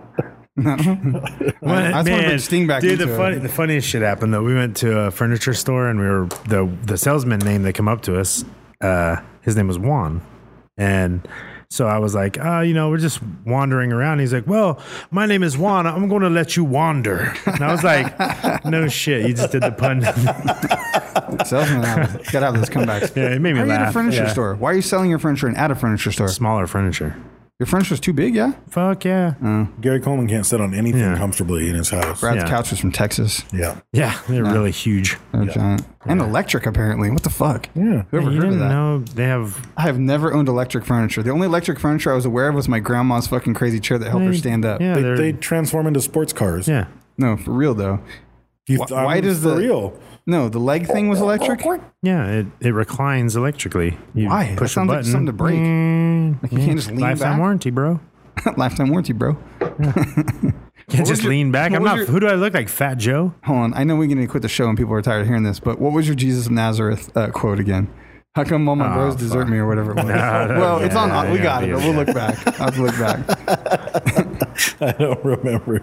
No. I just want to bring Sting back dude, into the it. funny, the funniest shit happened though. We went to a furniture store and we were the the salesman name that came up to us. Uh, his name was Juan, and So I was like, uh, you know, we're just wandering around. He's like, well, my name is Juan. I'm going to let you wander. And I was like, no shit. You just did the pun. Salesman, got to have those comebacks. Yeah, it made me Why are you at a laugh. furniture Yeah. store? Why are you selling your furniture and at a furniture store? Smaller furniture. Your furniture's too big, yeah? Fuck yeah. Gary Coleman can't sit on anything Yeah. comfortably in his house. Brad's Yeah. couch was from Texas. Yeah. Yeah, they're really huge. They're giant. And electric, apparently. What the fuck? Yeah. Whoever you heard of didn't that? know they have. I have never owned electric furniture. The only electric furniture I was aware of was my grandma's fucking crazy chair that helped her stand up. Yeah, They, they're, they transform into sports cars. yeah. No, for real though. You, Wh- I'm why does for the- real? No, the leg thing was electric. Yeah, it, it reclines electrically. You Why? That push a sounds like button. something to break. Mm, Like you can't just lean Lifetime back? warranty, bro. Lifetime warranty, bro. Can't was just your- lean back. what I'm was not. your- Who do I look like? Fat Joe? Hold on. I know we're going to quit the show and people are tired of hearing this, but what was your Jesus of Nazareth uh, quote again? How come all my Oh, bros desert fuck. me or whatever it was? no, well, it's on. yeah, we yeah, got it. yeah, But we'll yeah. look back. I'll have to look back. I don't remember.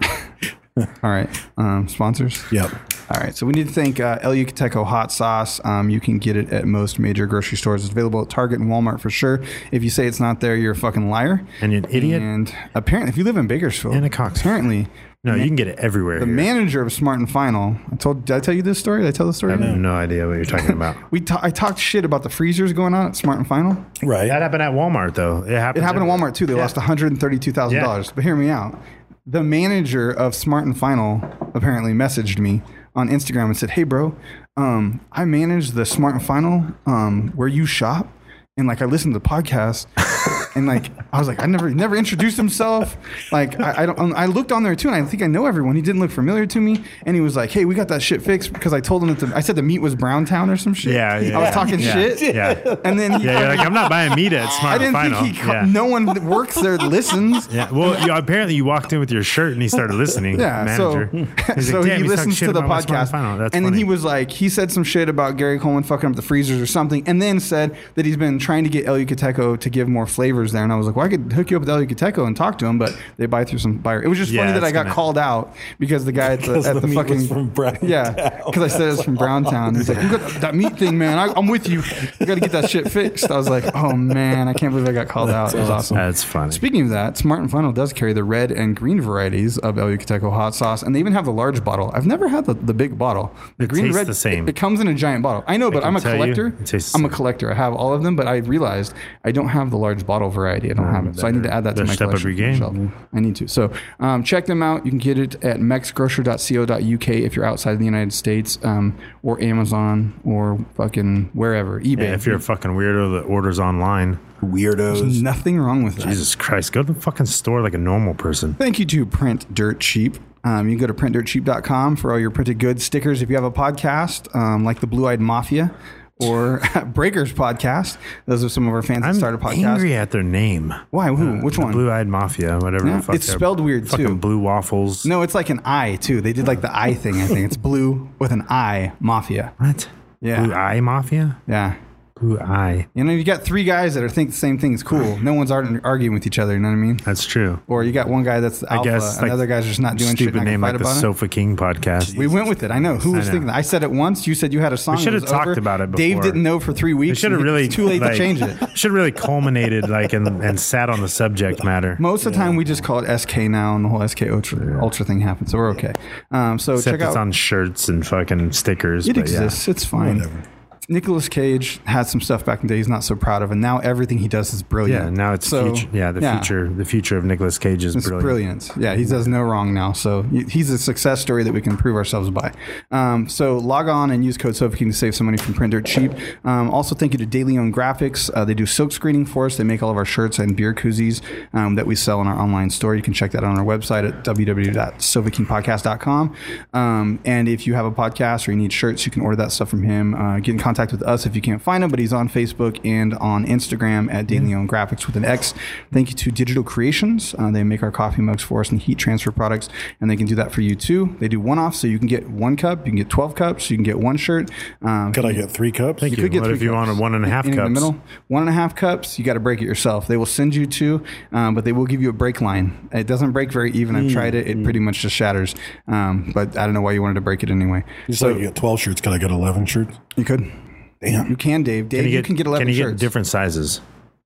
All right. Um, sponsors? Yep. All right, so we need to thank uh, El Yucateco hot sauce. Um, you can get it at most major grocery stores. It's available at Target and Walmart for sure. If you say it's not there, you're a fucking liar. And you're an idiot. And apparently, if you live in Bakersfield, And a cocksucker. apparently, No, you can get it everywhere. the here. manager of Smart and Final. I told. Did I tell you this story? Did I tell the story? I have no idea what you're talking about. We ta- I talked shit about the freezers going on at Smart and Final. Right. That happened at Walmart, though. It happened. It happened at Walmart too. They Yeah. lost one hundred thirty-two thousand dollars. Yeah. But hear me out. The manager of Smart and Final apparently messaged me on Instagram and said, "Hey, bro, um, I manage the Smart and Final um, where you shop, and like I listened to the podcast." And like I was like, I never never introduced himself. Like I, I don't. I looked on there too, and I think I know everyone. He didn't look familiar to me, and he was like, "Hey, we got that shit fixed," because I told him that the, I said the meat was Browntown or some shit. Yeah, yeah. I was yeah. talking yeah. shit. Yeah. And then he Yeah, you're like, I'm not buying meat at Smart I didn't Final. think he. Ca- yeah. No one that works there listens. Yeah. Well, you, apparently you walked in with your shirt and he started listening. Yeah, Manager. so He's so like, "Damn, he he's talking listens shit to the about my Smart podcast, Final." That's and then funny. he was like, he said some shit about Gary Coleman fucking up the freezers or something, and then said that he's been trying to get El Yucateco to give more flavors there. And I was like, well, I could hook you up with El Yucateco and talk to him, but they buy through some buyer. It was just Yeah, funny that I that's got gonna- called out because the guy at the, Because at the the meat fucking was from Browntown. yeah, because I said it's from Browntown. He's like, you got that meat thing, man. I, I'm with you. You got to get that shit fixed. I was like, oh man, I can't believe I got called out. It was awesome. That's funny. Speaking of that, Smart and Final does carry the red and green varieties of El Yucateco hot sauce, and they even have the large bottle. I've never had the, the big bottle. The It green and tastes red, the same. It, it comes in a giant bottle. I know, but can I'm a tell you, collector. it tastes the I'm a same. collector. I have all of them, but I realized I don't have the large bottle variety. I don't have it, so I need to add that to better my step up collection. your game. shelf. I need to. So um, check them out. You can get it at mex grocer dot co dot u k if you're outside of the United States, um, or Amazon, or fucking wherever. eBay. Yeah, if you're a fucking weirdo that orders online, Weirdos. Nothing wrong with that. Jesus Christ, go to the fucking store like a normal person. Thank you to Print Dirt Cheap. Um, you can go to print dirt cheap dot com for all your printed goods, stickers. If you have a podcast um, like the Blue Eyed Mafia or Breakers podcast, those are some of our fans that I'm started podcasts. angry at their name. Why? Who? Which The one? Blue Eyed Mafia, whatever. Yeah, the fuck it's they're- spelled weird, fucking too. Blue Waffles. No, it's like an I too. They did like the I thing. I think it's blue with an I Mafia. What? Yeah. Blue Eye Mafia? Yeah. Blue Eye. You know, you got three guys that are think the same thing is cool. No one's ar- arguing with each other. You know what I mean? That's true. Or you got one guy that's the I alpha, guess. and like, the other guys are just not doing shit. stupid and I can name fight like the about it. Sofa King podcast. We went with it. I know. Who I was know. thinking that? I said it once. You said you had a song. We should it have was talked over. about it before. Dave didn't know for three We weeks. should have and really It's too late like, to change it. Should have really culminated like and, and sat on the subject matter. Most of the time, we just call it S K now, and the whole S K Ultra, Ultra thing happens. So we're okay. Um, so Except check it's out. on shirts and fucking stickers. It but exists. It's fine. Whatever. Nicolas Cage had some stuff back in the day he's not so proud of, and now everything he does is Yeah. brilliant. Yeah. Now it's So, future. Yeah. The future. The future of Nicolas Cage is It's brilliant. brilliant. Yeah, he does no wrong now. So he's a success story that we can prove ourselves by. Um, so log on and use code SofaKing to save some money from Print Dirt Cheap. Um, also, thank you to Daily Own Graphics. Uh, they do silk screening for us. They make all of our shirts and beer koozies um, that we sell in our online store. You can check that out on our website at w w w dot sofa king podcast dot com. Um, and if you have a podcast or you need shirts, you can order that stuff from him. Uh, get in contact with us if you can't find him, but he's on Facebook and on Instagram at Daily Own Graphics with an X. Thank you to Digital Creations. Uh, they make our coffee mugs for us and heat transfer products, and they can do that for you too. They do one off, so you can get one cup, you can get twelve cups, you can get one shirt. Um, Could I get three cups? Thank you could get What three if you cups. wanted one and a half Anything in cups? the middle, one and a half cups. You got to break it yourself. They will send you two, um, but they will give you a break line. It doesn't break very even. I've tried it; it pretty much just shatters. Um, but I don't know why you wanted to break it anyway. You said you get twelve shirts. Could I get eleven shirts? You could. Damn. You can, Dave. Dave, Can you, you get, can get eleven Can you shirts. get different sizes?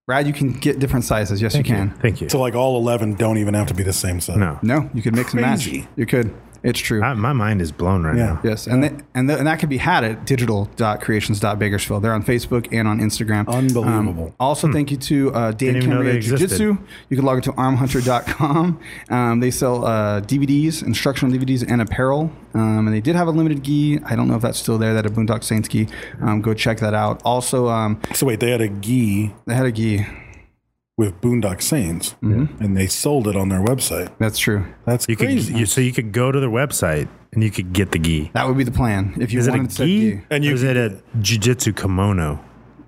Brad, you can get different sizes. Yes, Thank you can. Thank you. So like all eleven don't even have to be the same size. No, No, you could mix and match. Crazy. You could. It's true. I, my mind is blown right Yeah. now. Yes, and th- and, th- and that can be had at digital dot creations dot bakersfield. They're on Facebook and on Instagram. Unbelievable. Um, also, thank you to uh, Dan Didn't even know Camarillo they existed. Jiu-Jitsu. You can log into arm hunter dot com. Um, they sell uh, D V Ds, instructional D V Ds, and apparel. Um, and they did have a limited gi. I don't know if that's still there. That a Boondock Saints gi. Um, go check that out. Also, um, So wait, they had a gi they had a gi. with Boondock Saints, Mm-hmm. and they sold it on their website. That's true. That's You could, crazy. you, so you could go to their website and you could get the gi. That would be the plan. If you Is it a wanted to gi? gi. And you or is it a jiu-jitsu kimono?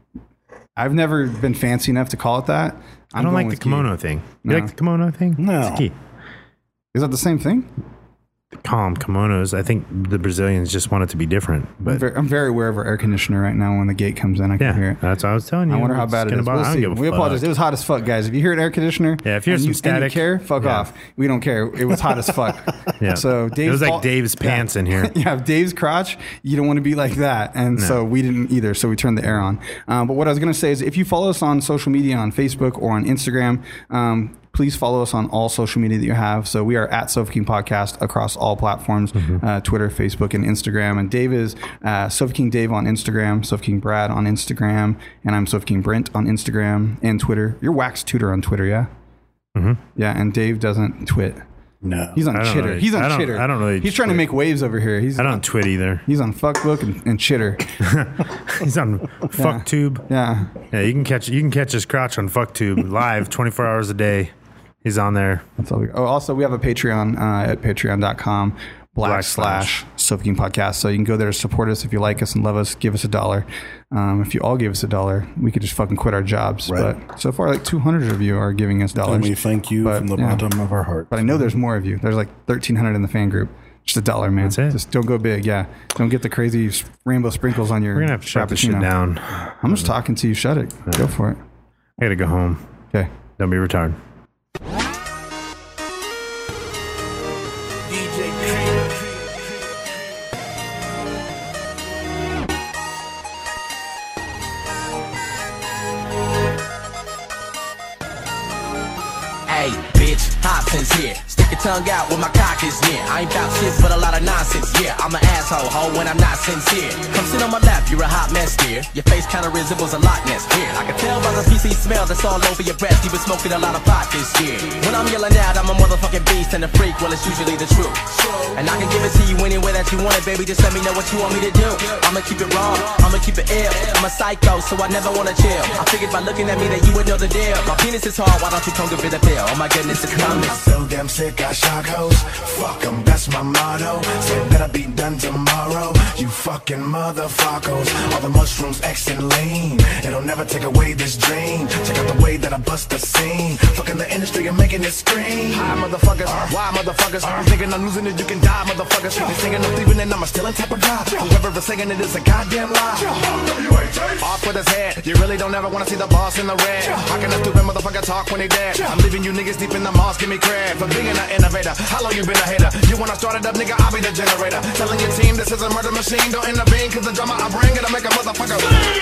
I've never been fancy enough to call it that. I'm I don't going like the with gi. kimono thing. You No. like the kimono thing? No. It's a gi. Is that the same thing? Call them kimonos. I think the Brazilians just want it to be different. I'm But very, I'm very aware of our air conditioner right now. When the gate comes in, I can hear yeah, it. that's what I was telling you. I wonder how It's bad it gonna is. bother- We'll I don't see. give a We fuck. apologize. It was hot as fuck, guys. If you hear an air conditioner, Yeah, if you hear and some you, static, and you care, fuck yeah. off. We don't care. It was hot as fuck. Yeah. So Dave's it was like fault- Dave's yeah. pants in here. Yeah, Dave's crotch. You don't want to be like that, and so we didn't either. So we turned the air on. Um, but what I was going to say is, if you follow us on social media, on Facebook or on Instagram, um, please follow us on all social media that you have. So we are at Sofa King Podcast across all platforms, Mm-hmm. uh, Twitter, Facebook, and Instagram. And Dave is uh, Sofa King Dave on Instagram, Sofa King Brad on Instagram, and I'm Sofa King Brent on Instagram and Twitter. You're Wax Tutor on Twitter, yeah? Mm-hmm. Yeah, and Dave doesn't twit. No. He's on I don't Chitter. really- He's on I don't- Chitter. I don't really He's trying to twit. make waves over here. He's I don't twit either. He's on Fuckbook and, and Chitter. He's on FuckTube. Yeah. Yeah, you can catch you can catch his crotch on FuckTube live, twenty-four hours a day. He's on there. That's all we, oh, also, we have a Patreon uh, at patreon dot com black Black slash Sofa King Podcast. So you can go there to support us if you like us and love us. Give us a dollar. Um, if you all give us a dollar, we could just fucking quit our jobs. Right. But so far, like two hundred of you are giving us dollars. And we thank you But, from the yeah. bottom of our heart. But I know there's more of you. There's like thirteen hundred in the fan group. Just a dollar, man. That's it. Just don't go big. Yeah. Don't get the crazy s- rainbow sprinkles on your We're gonna have to shut this shit Frappuccino. down. I'm just talking to you. Shut it. Go for it. I gotta go home. Okay. Don't be retarded. Hey, bitch, Hopkins here. Stick your tongue out with my cock is near. I ain't bout shit, but a lot of nonsense. Yeah, I'm an asshole, ho, when I'm not sincere. Come sit on my lap, you're a hot mess, dear. Your face kinda resembles a Loch Ness, here. I can tell by the P C smell that's all over your breath. You've been smoking a lot of pot this year. When I'm yelling out, I'm a motherfucking beast and a freak. Well, it's usually the truth. And I can give it to you any way that you want it, baby. Just let me know what you want me to do. I'ma keep it raw, I'ma keep it ill. I'm a psycho, so I never wanna chill. I figured by looking at me that you would know the deal. My penis is hard, why don't you come give it a pill? Oh my goodness, it's coming. So damn sick, I shock hoes. Fuck 'em, that's my motto. Said that I'll be done tomorrow. You fucking motherfuckers. All the mushrooms extra lean. It'll never take away this dream. Check out the way that I bust the scene. Fucking the industry and making it scream. Hi, motherfuckers. Why, motherfuckers? You thinking I'm losing it, you can die, motherfuckers. You thinking I'm thieving and I'm still in type of guy. Whoever is saying it is a goddamn lie. Off with his head. You really don't ever wanna see the boss in the red. How can a stupid motherfucker talk when they dead? I'm leaving you niggas deep in the moss, give me cred for being an innovator. How long you been a hater? You wanna start it up, nigga, I'll be the generator. Telling your team this is a murder machine, don't intervene, cause the drama I bring it'll make a motherfucker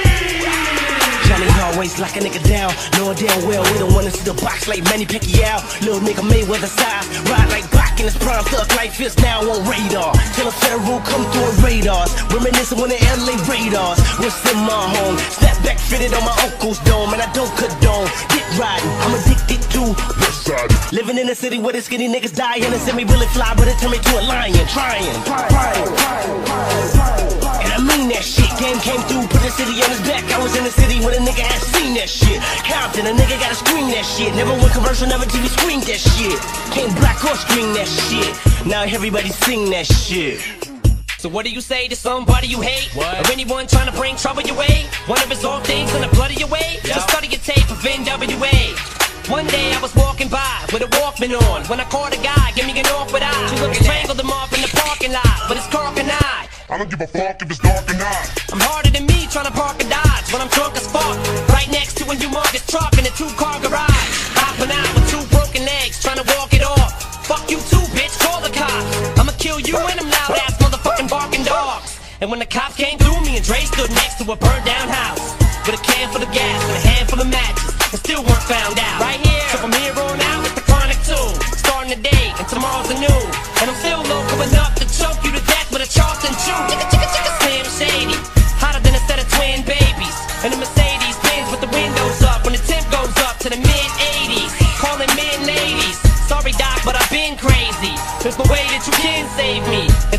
Johnny always lock a nigga down. Knowing damn well we don't wanna see the box like Manny Pacquiao. Little nigga Mayweather size. Ride like Bach in his prime, thug like fist now on radar. Till a federal come through on radars. Reminiscing when the L A Raidars was in my home. Snapback fitted on my uncle's dome, and I don't condone dick riding. I'm addicted to West Side. Living in a city where the skinny niggas die and it send me really fly, but it turned me to a lion. Trying, trying, and I mean that shit. Game came through, put the city on his back. I was in the city when a nigga had seen that shit. Compton, a nigga gotta scream that shit. Never went commercial, never T V screened that shit. Came black or scream that shit. Now everybody sing that shit. So what do you say to somebody you hate? What? Or anyone trying to bring trouble your way? One of his old things gonna blood your way? Yeah. Just study your tape of N W A. One day I was walking by with a Walkman on when I caught a guy, give me an awkward eye. She looked strangled him off in the parking lot, but it's dark and I. I don't give a fuck if it's dark or not. I'm harder than me trying to park a Dodge when I'm drunk as fuck. Right next to a humongous truck in a two-car garage. Hopping out with two broken legs, trying to walk it off. Fuck you too, bitch, call the cops. I'ma kill you and them loud-ass motherfucking barking dogs. And when the cops came through, me and Dre stood next to a burned down house with a can full of gas and a handful of matches. and still weren't found out. Right here, so from here on out, it's the chronic too. Starting today, and tomorrow's a new. And I'm still local enough to choke you to death with a Charleston chew. Chicka, chicka, chicka, Slim Shady. Hotter than a set of twin babies. And the Mercedes Benz with the windows up when the temp goes up to the mid eighties. Calling men ladies. Sorry, Doc, but I've been crazy. There's no way that you can save me.